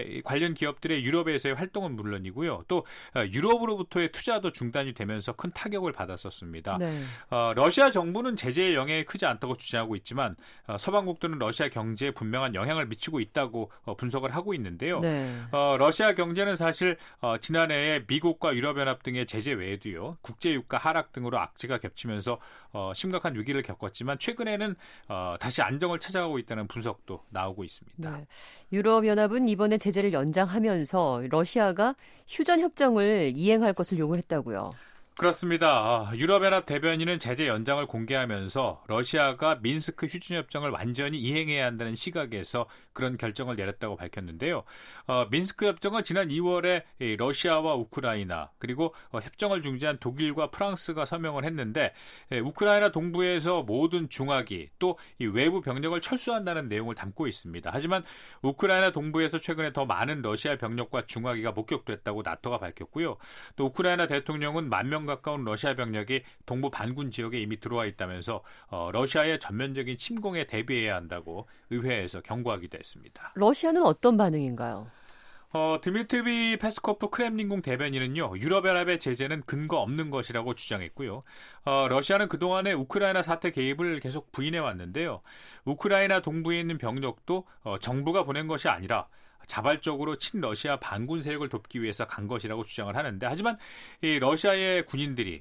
기업들의 유럽에서의 활동은 물론이고요. 또 유럽으로부터의 투자도 중단이 되면서 큰 타격을 받았었습니다. 네. 러시아 정부는 제재의 영향이 크지 않다고 주장하고 있지만 서방국들은 러시아 경제에 분명한 영향을 미치고 있다고 분석을 하고 있는데요. 네. 러시아 경제는 사실 지난해에 미국과 유럽연합 등의 제재 외에도요. 국제유가 하락 등으로 악재가 겹치면서 심각한 위기를 겪었지만 최근에는 다시 안정을 찾아가고 있다는 분석도 나오고 있습니다. 네. 유럽연합은 이번에 제재를 연장하면서 러시아가 휴전협정을 이행할 것을 요구했다고요. 그렇습니다. 유럽연합 대변인은 제재 연장을 공개하면서 러시아가 민스크 휴전협정을 완전히 이행해야 한다는 시각에서 그런 결정을 내렸다고 밝혔는데요. 민스크 협정은 지난 2월에 러시아와 우크라이나 그리고 협정을 중재한 독일과 프랑스가 서명을 했는데 우크라이나 동부에서 모든 중화기 또 이 외부 병력을 철수한다는 내용을 담고 있습니다. 하지만 우크라이나 동부에서 최근에 더 많은 러시아 병력과 중화기가 목격됐다고 나토가 밝혔고요. 또 우크라이나 대통령은 10,000명 가까운 러시아 병력이 동부 반군 지역에 이미 들어와 있다면서 러시아의 전면적인 침공에 대비해야 한다고 의회에서 경고하기도 했습니다. 러시아는 어떤 반응인가요? 드미트리 페스코프 크렘린궁 대변인은요. 유럽연합의 제재는 근거 없는 것이라고 주장했고요. 러시아는 그동안에 우크라이나 사태 개입을 계속 부인해 왔는데요. 우크라이나 동부에 있는 병력도 정부가 보낸 것이 아니라 자발적으로 친러시아 반군 세력을 돕기 위해서 간 것이라고 주장을 하는데 하지만 이 러시아의 군인들이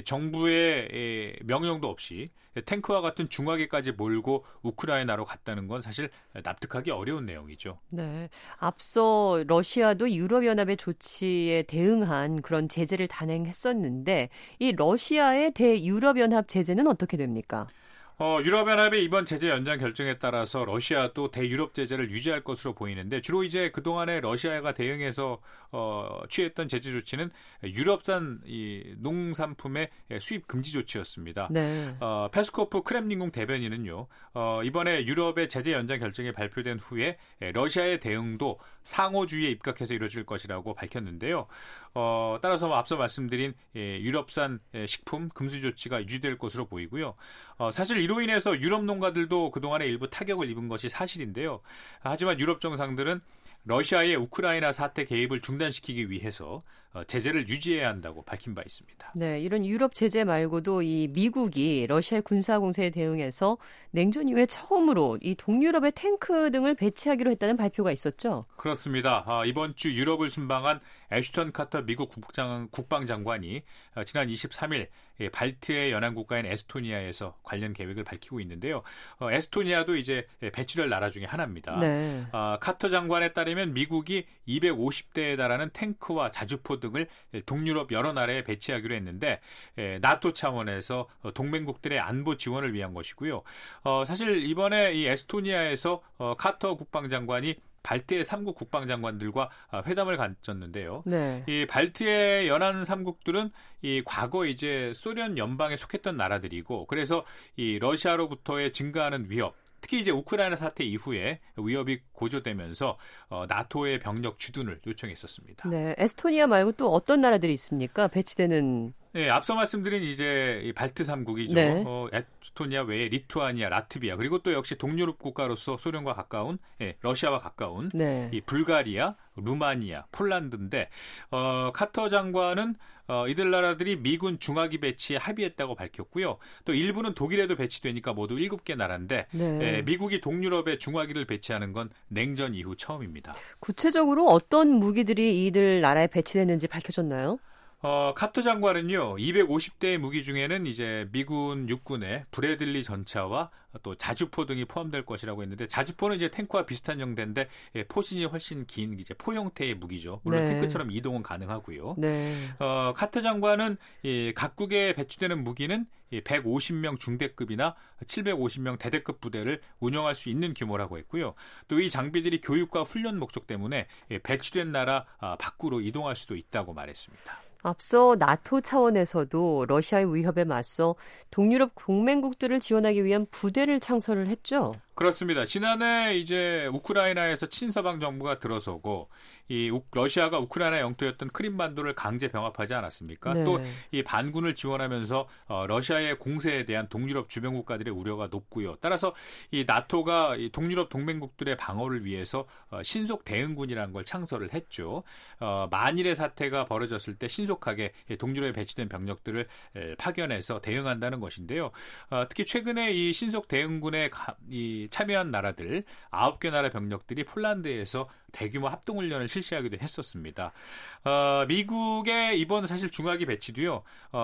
정부의 명령도 없이 탱크와 같은 중화기까지 몰고 우크라이나로 갔다는 건 사실 납득하기 어려운 내용이죠. 네, 앞서 러시아도 유럽연합의 조치에 대응한 그런 제재를 단행했었는데 이 러시아의 대유럽연합 제재는 어떻게 됩니까? 유럽연합의 이번 제재 연장 결정에 따라서 러시아도 대유럽 제재를 유지할 것으로 보이는데 주로 이제 그동안에 러시아가 대응해서 취했던 제재 조치는 유럽산 이 농산품의 수입 금지 조치였습니다. 네. 페스코프 크렘린궁 대변인은요. 이번에 유럽의 제재 연장 결정이 발표된 후에 러시아의 대응도 상호주의에 입각해서 이루어질 것이라고 밝혔는데요. 따라서 앞서 말씀드린 유럽산 식품 금수 조치가 유지될 것으로 보이고요. 사실 이로 인해서 유럽 농가들도 그동안에 일부 타격을 입은 것이 사실인데요. 하지만 유럽 정상들은 러시아의 우크라이나 사태 개입을 중단시키기 위해서 제재를 유지해야 한다고 밝힌 바 있습니다. 네, 이런 유럽 제재 말고도 이 미국이 러시아의 군사 공세에 대응해서 냉전 이후에 처음으로 이 동유럽의 탱크 등을 배치하기로 했다는 발표가 있었죠. 그렇습니다. 이번 주 유럽을 순방한 애슈턴 카터 미국 국방장관이 지난 23일 발트의 연안국가인 에스토니아에서 관련 계획을 밝히고 있는데요. 에스토니아도 이제 배출할 나라 중에 하나입니다. 네. 카터 장관에 따르면 미국이 250대에 달하는 탱크와 자주포 등을 동유럽 여러 나라에 배치하기로 했는데 나토 차원에서 동맹국들의 안보 지원을 위한 것이고요. 사실 이번에 이 에스토니아에서 카터 국방장관이 발트의 3국 국방장관들과 회담을 가졌는데요. 네. 이 발트의 연안 3국들은 이 과거 이제 소련 연방에 속했던 나라들이고 그래서 이 러시아로부터의 증가하는 위협, 특히 이제 우크라이나 사태 이후에 위협이 고조되면서 나토의 병력 주둔을 요청했었습니다. 네, 에스토니아 말고 또 어떤 나라들이 있습니까? 배치되는. 네, 앞서 말씀드린 이제 이 발트 3국이죠. 네. 에스토니아 외에 리투아니아, 라트비아 그리고 또 역시 동유럽 국가로서 소련과 가까운 러시아와 가까운 네. 이 불가리아, 루마니아, 폴란드인데 카터 장관은 이들 나라들이 미군 중화기 배치에 합의했다고 밝혔고요. 또 일부는 독일에도 배치되니까 모두 7개 나라인데 네. 미국이 동유럽에 중화기를 배치하는 건 냉전 이후 처음입니다. 구체적으로 어떤 무기들이 이들 나라에 배치됐는지 밝혀졌나요? 카터 장관은요, 250대의 무기 중에는 이제 미군 육군의 브래들리 전차와 또 자주포 등이 포함될 것이라고 했는데 자주포는 이제 탱크와 비슷한 형태인데 포신이 훨씬 긴 이제 포 형태의 무기죠. 물론 네. 탱크처럼 이동은 가능하고요. 네. 카터 장관은 이 각국에 배치되는 무기는 150명 중대급이나 750명 대대급 부대를 운영할 수 있는 규모라고 했고요. 또 이 장비들이 교육과 훈련 목적 때문에 배치된 나라 밖으로 이동할 수도 있다고 말했습니다. 앞서 나토 차원에서도 러시아의 위협에 맞서 동유럽 동맹국들을 지원하기 위한 부대를 창설을 했죠. 그렇습니다. 지난해 이제 우크라이나에서 친서방 정부가 들어서고 이 러시아가 우크라이나 영토였던 크림반도를 강제 병합하지 않았습니까? 네. 또 이 반군을 지원하면서 러시아의 공세에 대한 동유럽 주변 국가들의 우려가 높고요. 따라서 이 나토가 이 동유럽 동맹국들의 방어를 위해서 신속 대응군이라는 걸 창설을 했죠. 만일의 사태가 벌어졌을 때 신속하게 동유럽에 배치된 병력들을 파견해서 대응한다는 것인데요. 특히 최근에 이 신속 대응군에 참여한 나라들 9개 나라 병력들이 폴란드에서 대규모 합동훈련을 실시하기도 했었습니다. 미국의 이번 사실 중화기 배치도요.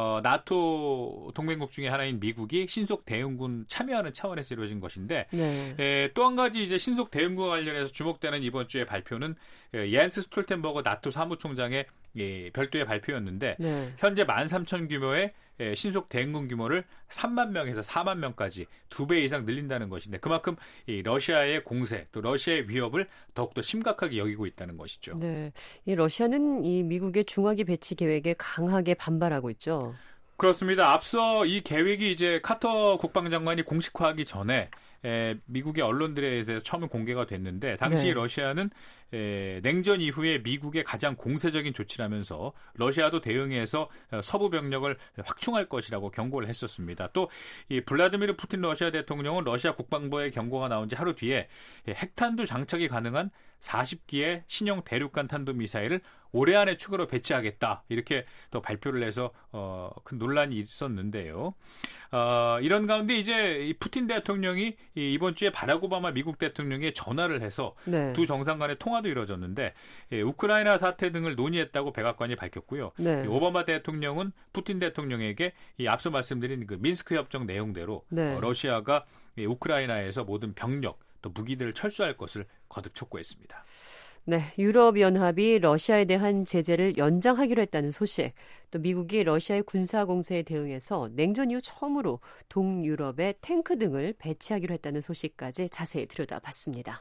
나토 동맹국 중에 하나인 미국이 신속 대응군 참여하는 차원에서 이루어진 것인데 네. 또 한 가지 이제 신속 대응군과 관련해서 주목되는 이번 주의 발표는 옌스 스톨텐버그 나토 사무총장의 별도의 발표였는데 네. 현재 13,000 규모의 신속 대응군 규모를 3만 명에서 4만 명까지 2배 이상 늘린다는 것인데 그만큼 이 러시아의 공세 또 러시아의 위협을 더욱더 심각하게 여기고 있다는 것이죠. 네, 이 러시아는 이 미국의 중화기 배치 계획에 강하게 반발하고 있죠. 그렇습니다. 앞서 이 계획이 이제 카터 국방장관이 공식화하기 전에 미국의 언론들에 대해서 처음 공개가 됐는데 당시 네. 러시아는 냉전 이후에 미국의 가장 공세적인 조치라면서 러시아도 대응해서 서부 병력을 확충할 것이라고 경고를 했었습니다. 또 이 블라디미르 푸틴 러시아 대통령은 러시아 국방부의 경고가 나온 지 하루 뒤에 핵탄두 장착이 가능한 40기의 신형 대륙간 탄도미사일을 올해 안에 추가로 배치하겠다 이렇게 또 발표를 해서 큰 논란이 있었는데요. 이런 가운데 이제 이 푸틴 대통령이 이번 주에 바락 오바마 미국 대통령에 전화를 해서 네. 두 정상 간의 통화도 이루어졌는데 우크라이나 사태 등을 논의했다고 백악관이 밝혔고요. 네. 오바마 대통령은 푸틴 대통령에게 이 앞서 말씀드린 그 민스크 협정 내용대로 네. 러시아가 우크라이나에서 모든 병력 또 무기들을 철수할 것을 거듭 촉구했습니다. 네, 유럽연합이 러시아에 대한 제재를 연장하기로 했다는 소식, 또 미국이 러시아의 군사 공세에 대응해서 냉전 이후 처음으로 동유럽에 탱크 등을 배치하기로 했다는 소식까지 자세히 들여다봤습니다.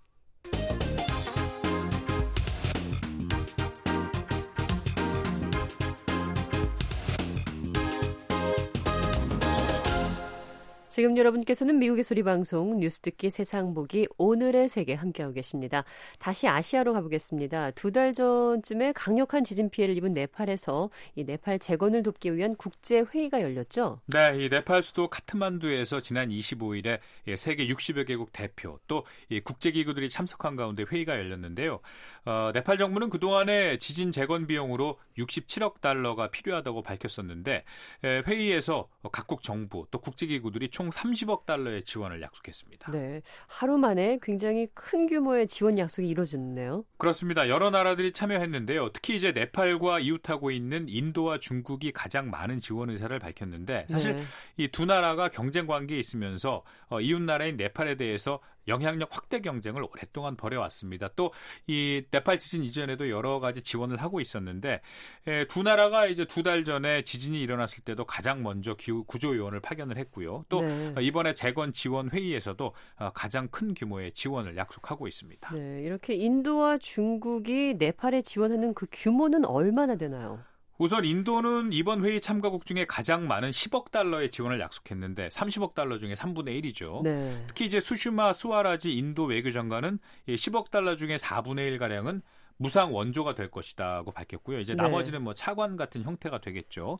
지금 여러분께서는 미국의 소리방송 뉴스 듣기 세상 보기 오늘의 세계 함께하고 계십니다. 다시 아시아로 가보겠습니다. 2달 전쯤에 강력한 지진 피해를 입은 네팔에서 이 네팔 재건을 돕기 위한 국제회의가 열렸죠? 네, 이 네팔 수도 카트만두에서 지난 25일에 세계 60여 개국 대표 또 국제기구들이 참석한 가운데 회의가 열렸는데요. 네팔 정부는 그동안의 지진 재건 비용으로 67억 달러가 필요하다고 밝혔었는데 회의에서 각국 정부 또 국제기구들이 총 30억 달러의 지원을 약속했습니다. 네, 하루 만에 굉장히 큰 규모의 지원 약속이 이루어졌네요. 그렇습니다. 여러 나라들이 참여했는데요. 특히 이제 네팔과 이웃하고 있는 인도와 중국이 가장 많은 지원 의사를 밝혔는데 사실 이 두 나라가 경쟁 관계에 있으면서 이웃 나라인 네팔에 대해서 영향력 확대 경쟁을 오랫동안 벌여왔습니다. 또 이 네팔 지진 이전에도 여러 가지 지원을 하고 있었는데 두 나라가 이제 2달 전에 지진이 일어났을 때도 가장 먼저 구조요원을 파견을 했고요. 또 이번에 재건 지원 회의에서도 가장 큰 규모의 지원을 약속하고 있습니다. 네, 이렇게 인도와 중국이 네팔에 지원하는 그 규모는 얼마나 되나요? 우선 인도는 이번 회의 참가국 중에 가장 많은 10억 달러의 지원을 약속했는데 30억 달러 중에 3분의 1이죠. 네. 특히 이제 수슈마 스와라지 인도 외교장관은 10억 달러 중에 4분의 1가량은 무상 원조가 될 것이다고 밝혔고요. 이제 나머지는 뭐 차관 같은 형태가 되겠죠.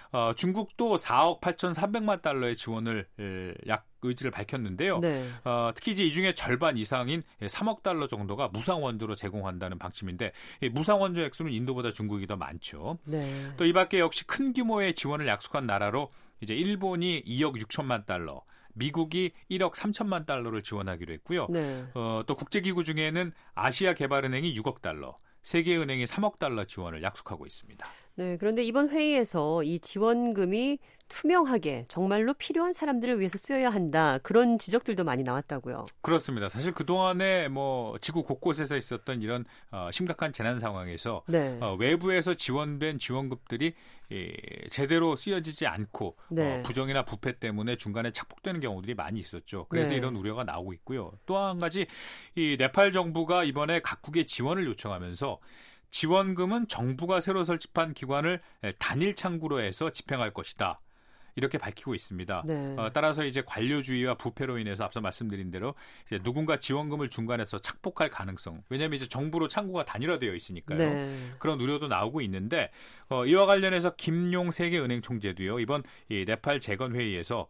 중국도 4억 8,300만 달러의 지원을 의지를 밝혔는데요. 특히 이제 이 중에 절반 이상인 3억 달러 정도가 무상 원조로 제공한다는 방침인데 무상 원조 액수는 인도보다 중국이 더 많죠. 또 이 밖에 역시 큰 규모의 지원을 약속한 나라로 이제 일본이 2억 6천만 달러, 미국이 1억 3천만 달러를 지원하기로 했고요. 또 국제기구 중에는 아시아개발은행이 6억 달러, 세계은행이 3억 달러 지원을 약속하고 있습니다. 네, 그런데 이번 회의에서 이 지원금이 투명하게 정말로 필요한 사람들을 위해서 쓰여야 한다. 그런 지적들도 많이 나왔다고요. 그렇습니다. 사실 그동안에 뭐 지구 곳곳에서 있었던 이런 심각한 재난 상황에서 외부에서 지원된 지원급들이 제대로 쓰여지지 않고 부정이나 부패 때문에 중간에 착복되는 경우들이 많이 있었죠. 그래서 이런 우려가 나오고 있고요. 또 한 가지 이 네팔 정부가 이번에 각국에 지원을 요청하면서 지원금은 정부가 새로 설립한 기관을 단일 창구로 해서 집행할 것이다. 이렇게 밝히고 있습니다. 따라서 이제 관료주의와 부패로 인해서 앞서 말씀드린 대로 이제 누군가 지원금을 중간에서 착복할 가능성. 왜냐하면 이제 정부로 창구가 단일화되어 있으니까요. 그런 우려도 나오고 있는데 이와 관련해서 김용 세계은행 총재도요. 이번 이 네팔 재건 회의에서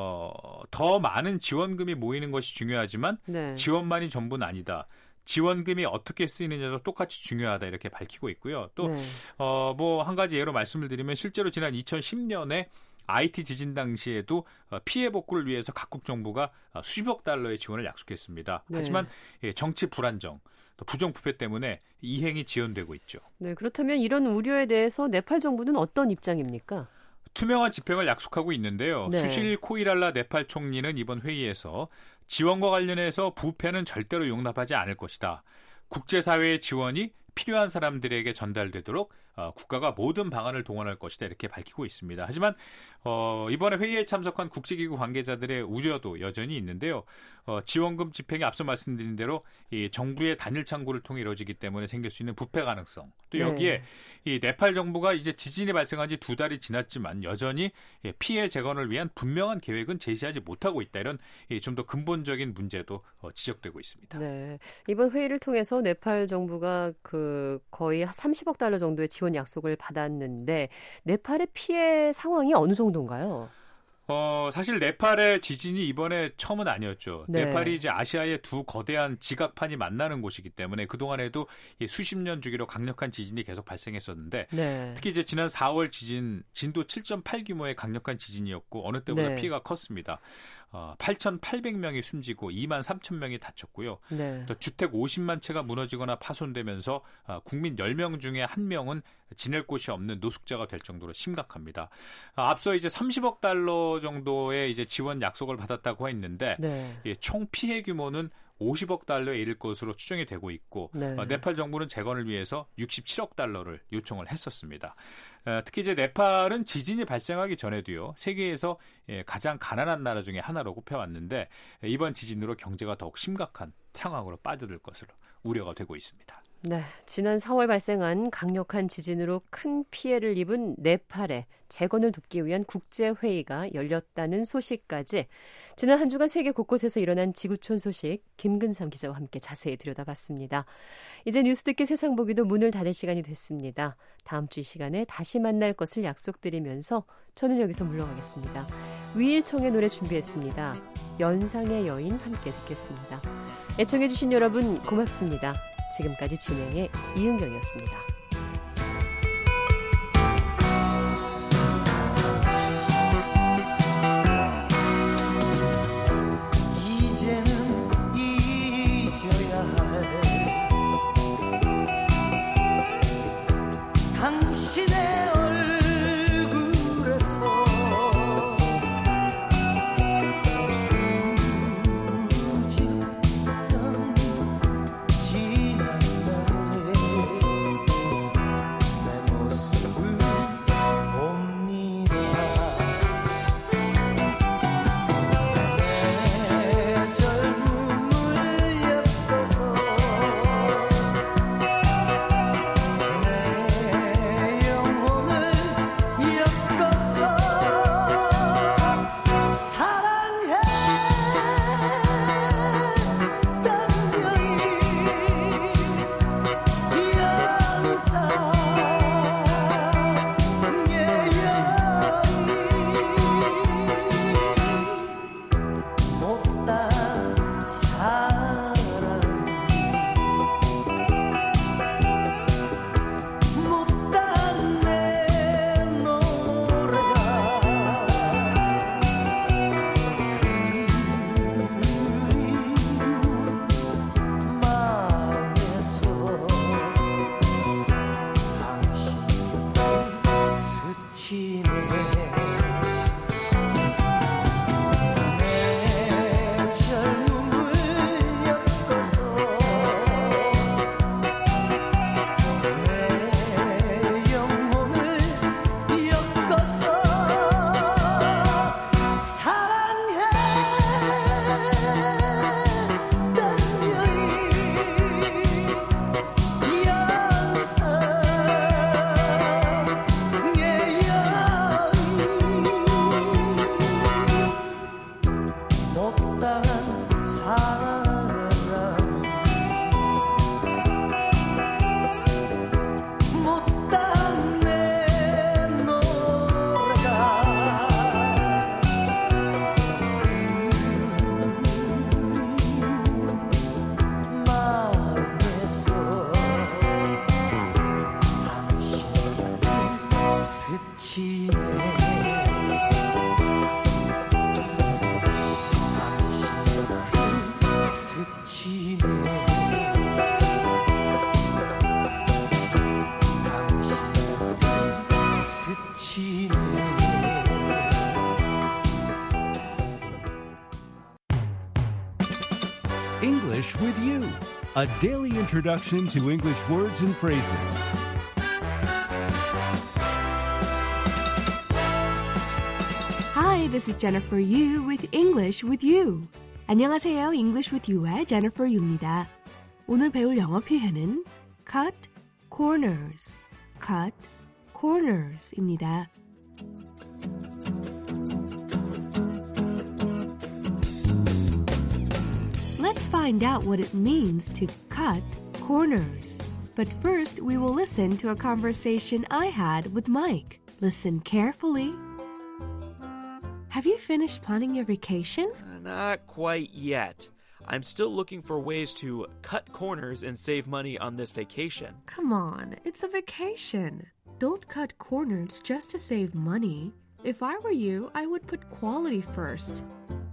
더 많은 지원금이 모이는 것이 중요하지만 지원만이 전부는 아니다. 지원금이 어떻게 쓰이느냐도 똑같이 중요하다 이렇게 밝히고 있고요. 또 뭐 한 가지 예로 말씀을 드리면 실제로 지난 2010년에 IT 지진 당시에도 피해 복구를 위해서 각국 정부가 수십억 달러의 지원을 약속했습니다. 하지만 정치 불안정, 또 부정부패 때문에 이행이 지연되고 있죠. 네, 그렇다면 이런 우려에 대해서 네팔 정부는 어떤 입장입니까? 투명한 집행을 약속하고 있는데요. 수실 코이랄라 네팔 총리는 이번 회의에서 지원과 관련해서 부패는 절대로 용납하지 않을 것이다. 국제사회의 지원이 필요한 사람들에게 전달되도록 국가가 모든 방안을 동원할 것이다 이렇게 밝히고 있습니다. 하지만 이번에 회의에 참석한 국제기구 관계자들의 우려도 여전히 있는데요. 지원금 집행이 앞서 말씀드린 대로 이 정부의 단일 창구를 통해 이루어지기 때문에 생길 수 있는 부패 가능성. 또 여기에 이 네팔 정부가 이제 지진이 발생한 지 2달이 지났지만 여전히 피해 재건을 위한 분명한 계획은 제시하지 못하고 있다. 이런 좀 더 근본적인 문제도 지적되고 있습니다. 네, 이번 회의를 통해서 네팔 정부가 거의 30억 달러 정도의 지원 약속을 받았는데 네팔의 피해 상황이 어느 정도인가요? 사실 네팔의 지진이 이번에 처음은 아니었죠. 네팔이 이제 아시아의 두 거대한 지각판이 만나는 곳이기 때문에 그동안에도 수십 년 주기로 강력한 지진이 계속 발생했었는데 특히 이제 지난 4월 지진 진도 7.8 규모의 강력한 지진이었고 어느 때보다 피해가 컸습니다. 8,800명이 숨지고 2만 3천 명이 다쳤고요. 또 주택 50만 채가 무너지거나 파손되면서 국민 10명 중에 1명은 지낼 곳이 없는 노숙자가 될 정도로 심각합니다. 앞서 이제 30억 달러 정도의 이제 지원 약속을 받았다고 했는데 총 피해 규모는 50억 달러에 이를 것으로 추정이 되고 있고 네. 네팔 정부는 재건을 위해서 67억 달러를 요청을 했었습니다. 특히 이제 네팔은 지진이 발생하기 전에도요. 세계에서 가장 가난한 나라 중에 하나로 꼽혀왔는데 이번 지진으로 경제가 더욱 심각한 상황으로 빠져들 것으로 우려가 되고 있습니다. 네, 지난 4월 발생한 강력한 지진으로 큰 피해를 입은 네팔에 재건을 돕기 위한 국제회의가 열렸다는 소식까지 지난 한 주간 세계 곳곳에서 일어난 지구촌 소식 김근삼 기자와 함께 자세히 들여다봤습니다. 이제 뉴스 듣기 세상 보기도 문을 닫을 시간이 됐습니다. 다음 주 이 시간에 다시 만날 것을 약속드리면서 저는 여기서 물러가겠습니다. 위일청의 노래 준비했습니다. 연상의 여인 함께 듣겠습니다. 애청해주신 여러분 고맙습니다. 지금까지 진행의 이은경이었습니다. 이제는 잊어야 할 당신의 얼굴에서 수줍던 지난 날에 내 모습을 봅니다. 내 젊음을 엮어서 내 영혼을 엮어서 사랑했던 여인 연상의 여인 못난 사랑 못난 내 노래가 그리운 마음에서 당신이 스치네. 내 젊음을 엮어서 내 영혼을 엮어서 사랑했던 여인 연상의 여인 못다한 사람 못다한 내 노래가 그리운 마음에서 당신 곁을 스치네. 당신 곁을 스치네. 당신 곁을 스치네. English with You, a daily introduction to English words and phrases. Hi, this is Jennifer Yu with English with You. 안녕하세요. English with You의 Jennifer Yu입니다. 오늘 배울 영어 표현은 cut corners, cut corners입니다. Let's find out what it means to cut corners. But first, we will listen to a conversation I had with Mike. Listen carefully. Have you finished planning your vacation? Not quite yet. I'm still looking for ways to cut corners and save money on this vacation. Come on, it's a vacation. Don't cut corners just to save money. If I were you, I would put quality first.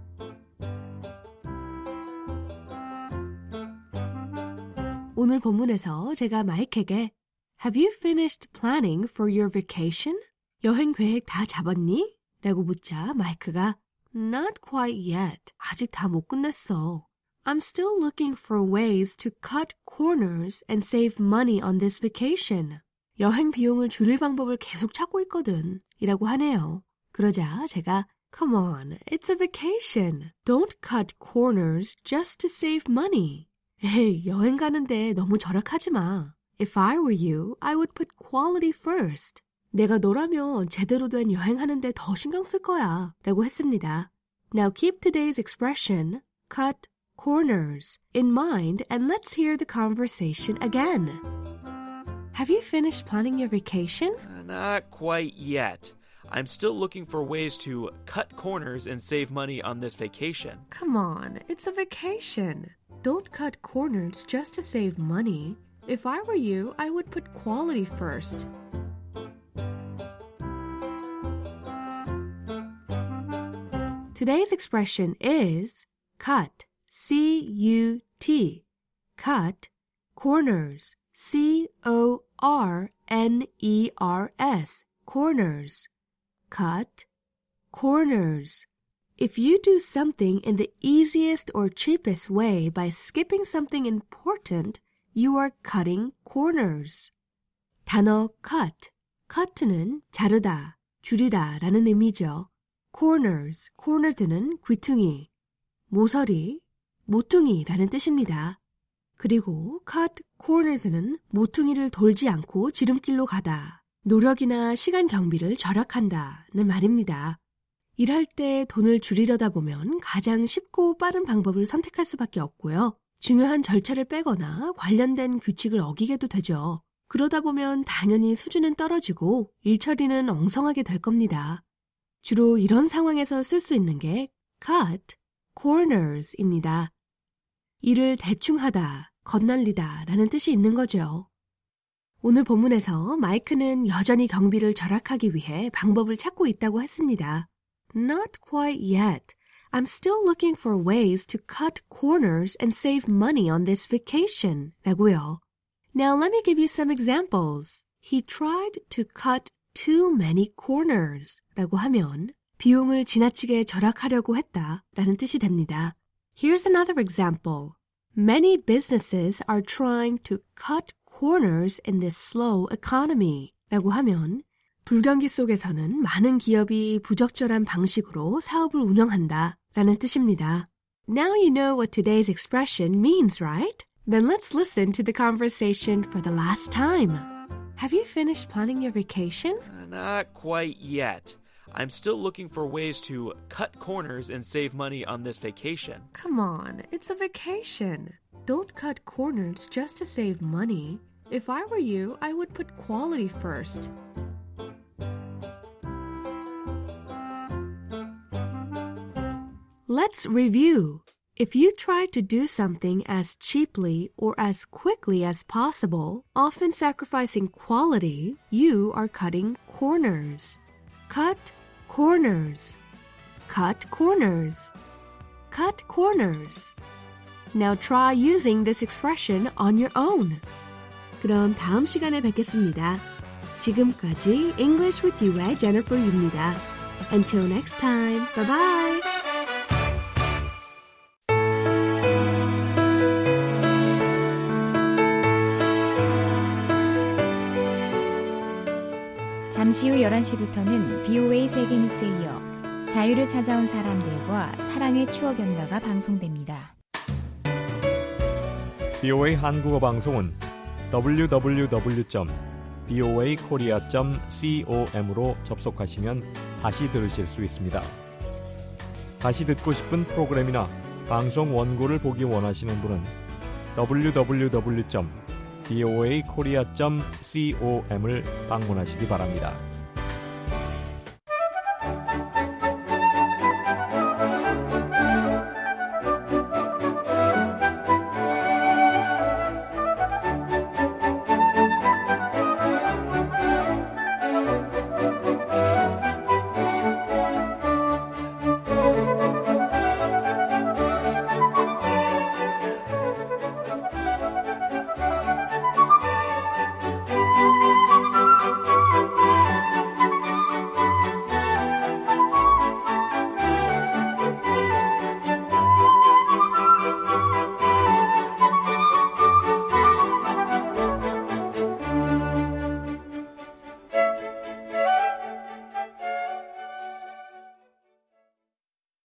오늘 본문에서 제가 마이크에게 Have you finished planning for your vacation? 여행 계획 다 잡았니? 라고 묻자 마이크가 Not quite yet. 아직 다 못 끝냈어. I'm still looking for ways to cut corners and save money on this vacation. 여행 비용을 줄일 방법을 계속 찾고 있거든. 이라고 하네요. 그러자 제가 Come on, it's a vacation. Don't cut corners just to save money. 에이, 여행 가는데 너무 절약하지 마. If I were you, I would put quality first. 내가 너라면 제대로 된 여행하는데 더 신경 쓸 거야. 라고 했습니다. Now keep today's expression, cut corners, in mind and let's hear the conversation again. Have you finished planning your vacation? Not quite yet. I'm still looking for ways to cut corners and save money on this vacation. Come on, it's a vacation. Don't cut corners just to save money. If I were you, I would put quality first. Today's expression is cut, C-U-T, cut, corners, C-O-R-N-E-R-S, corners. Cut, corners. If you do something in the easiest or cheapest way by skipping something important, you are cutting corners. 단어 cut, cut는 자르다, 줄이다 라는 의미죠. corners, corners는 귀퉁이, 모서리, 모퉁이라는 뜻입니다. 그리고 cut corners는 모퉁이를 돌지 않고 지름길로 가다. 노력이나 시간 경비를 절약한다는 말입니다. 일할 때 돈을 줄이려다 보면 가장 쉽고 빠른 방법을 선택할 수밖에 없고요. 중요한 절차를 빼거나 관련된 규칙을 어기게도 되죠. 그러다 보면 당연히 수준은 떨어지고 일 처리는 엉성하게 될 겁니다. 주로 이런 상황에서 쓸 수 있는 게 cut corners입니다. 일을 대충 하다, 건날리다 라는 뜻이 있는 거죠. 오늘 본문에서 마이크는 여전히 경비를 절약하기 위해 방법을 찾고 있다고 했습니다. Not quite yet. I'm still looking for ways to cut corners and save money on this vacation. 라고요. Now let me give you some examples. He tried to cut too many corners. 라고 하면 비용을 지나치게 절약하려고 했다 라는 뜻이 됩니다. Here's another example. Many businesses are trying to cut corners in this slow economy 라고 하면 불경기 속에서는 많은 기업이 부적절한 방식으로 사업을 운영한다 라는 뜻입니다. Now you know what today's expression means, right? Then let's listen to the conversation for the last time. Have you finished planning your vacation? Not quite yet. I'm still looking for ways to cut corners and save money on this vacation. Come on, it's a vacation. Don't cut corners just to save money. If I were you, I would put quality first. Let's review. If you try to do something as cheaply or as quickly as possible, often sacrificing quality, you are cutting corners. Cut corners. Cut corners. Cut corners. Now try using this expression on your own. 그럼 다음 시간에 뵙겠습니다. 지금까지 English with You의 Jennifer Yu입니다. Until next time, bye bye. 잠시 후 11시부터는 BOA 세계뉴스에 이어 자유를 찾아온 사람들과 사랑의 추억 연가가 방송됩니다. BOA 한국어 방송은 www.boakorea.com으로 접속하시면 다시 들으실 수 있습니다. 다시 듣고 싶은 프로그램이나 방송 원고를 보기 원하시는 분은 www.boakorea.com을 방문하시기 바랍니다.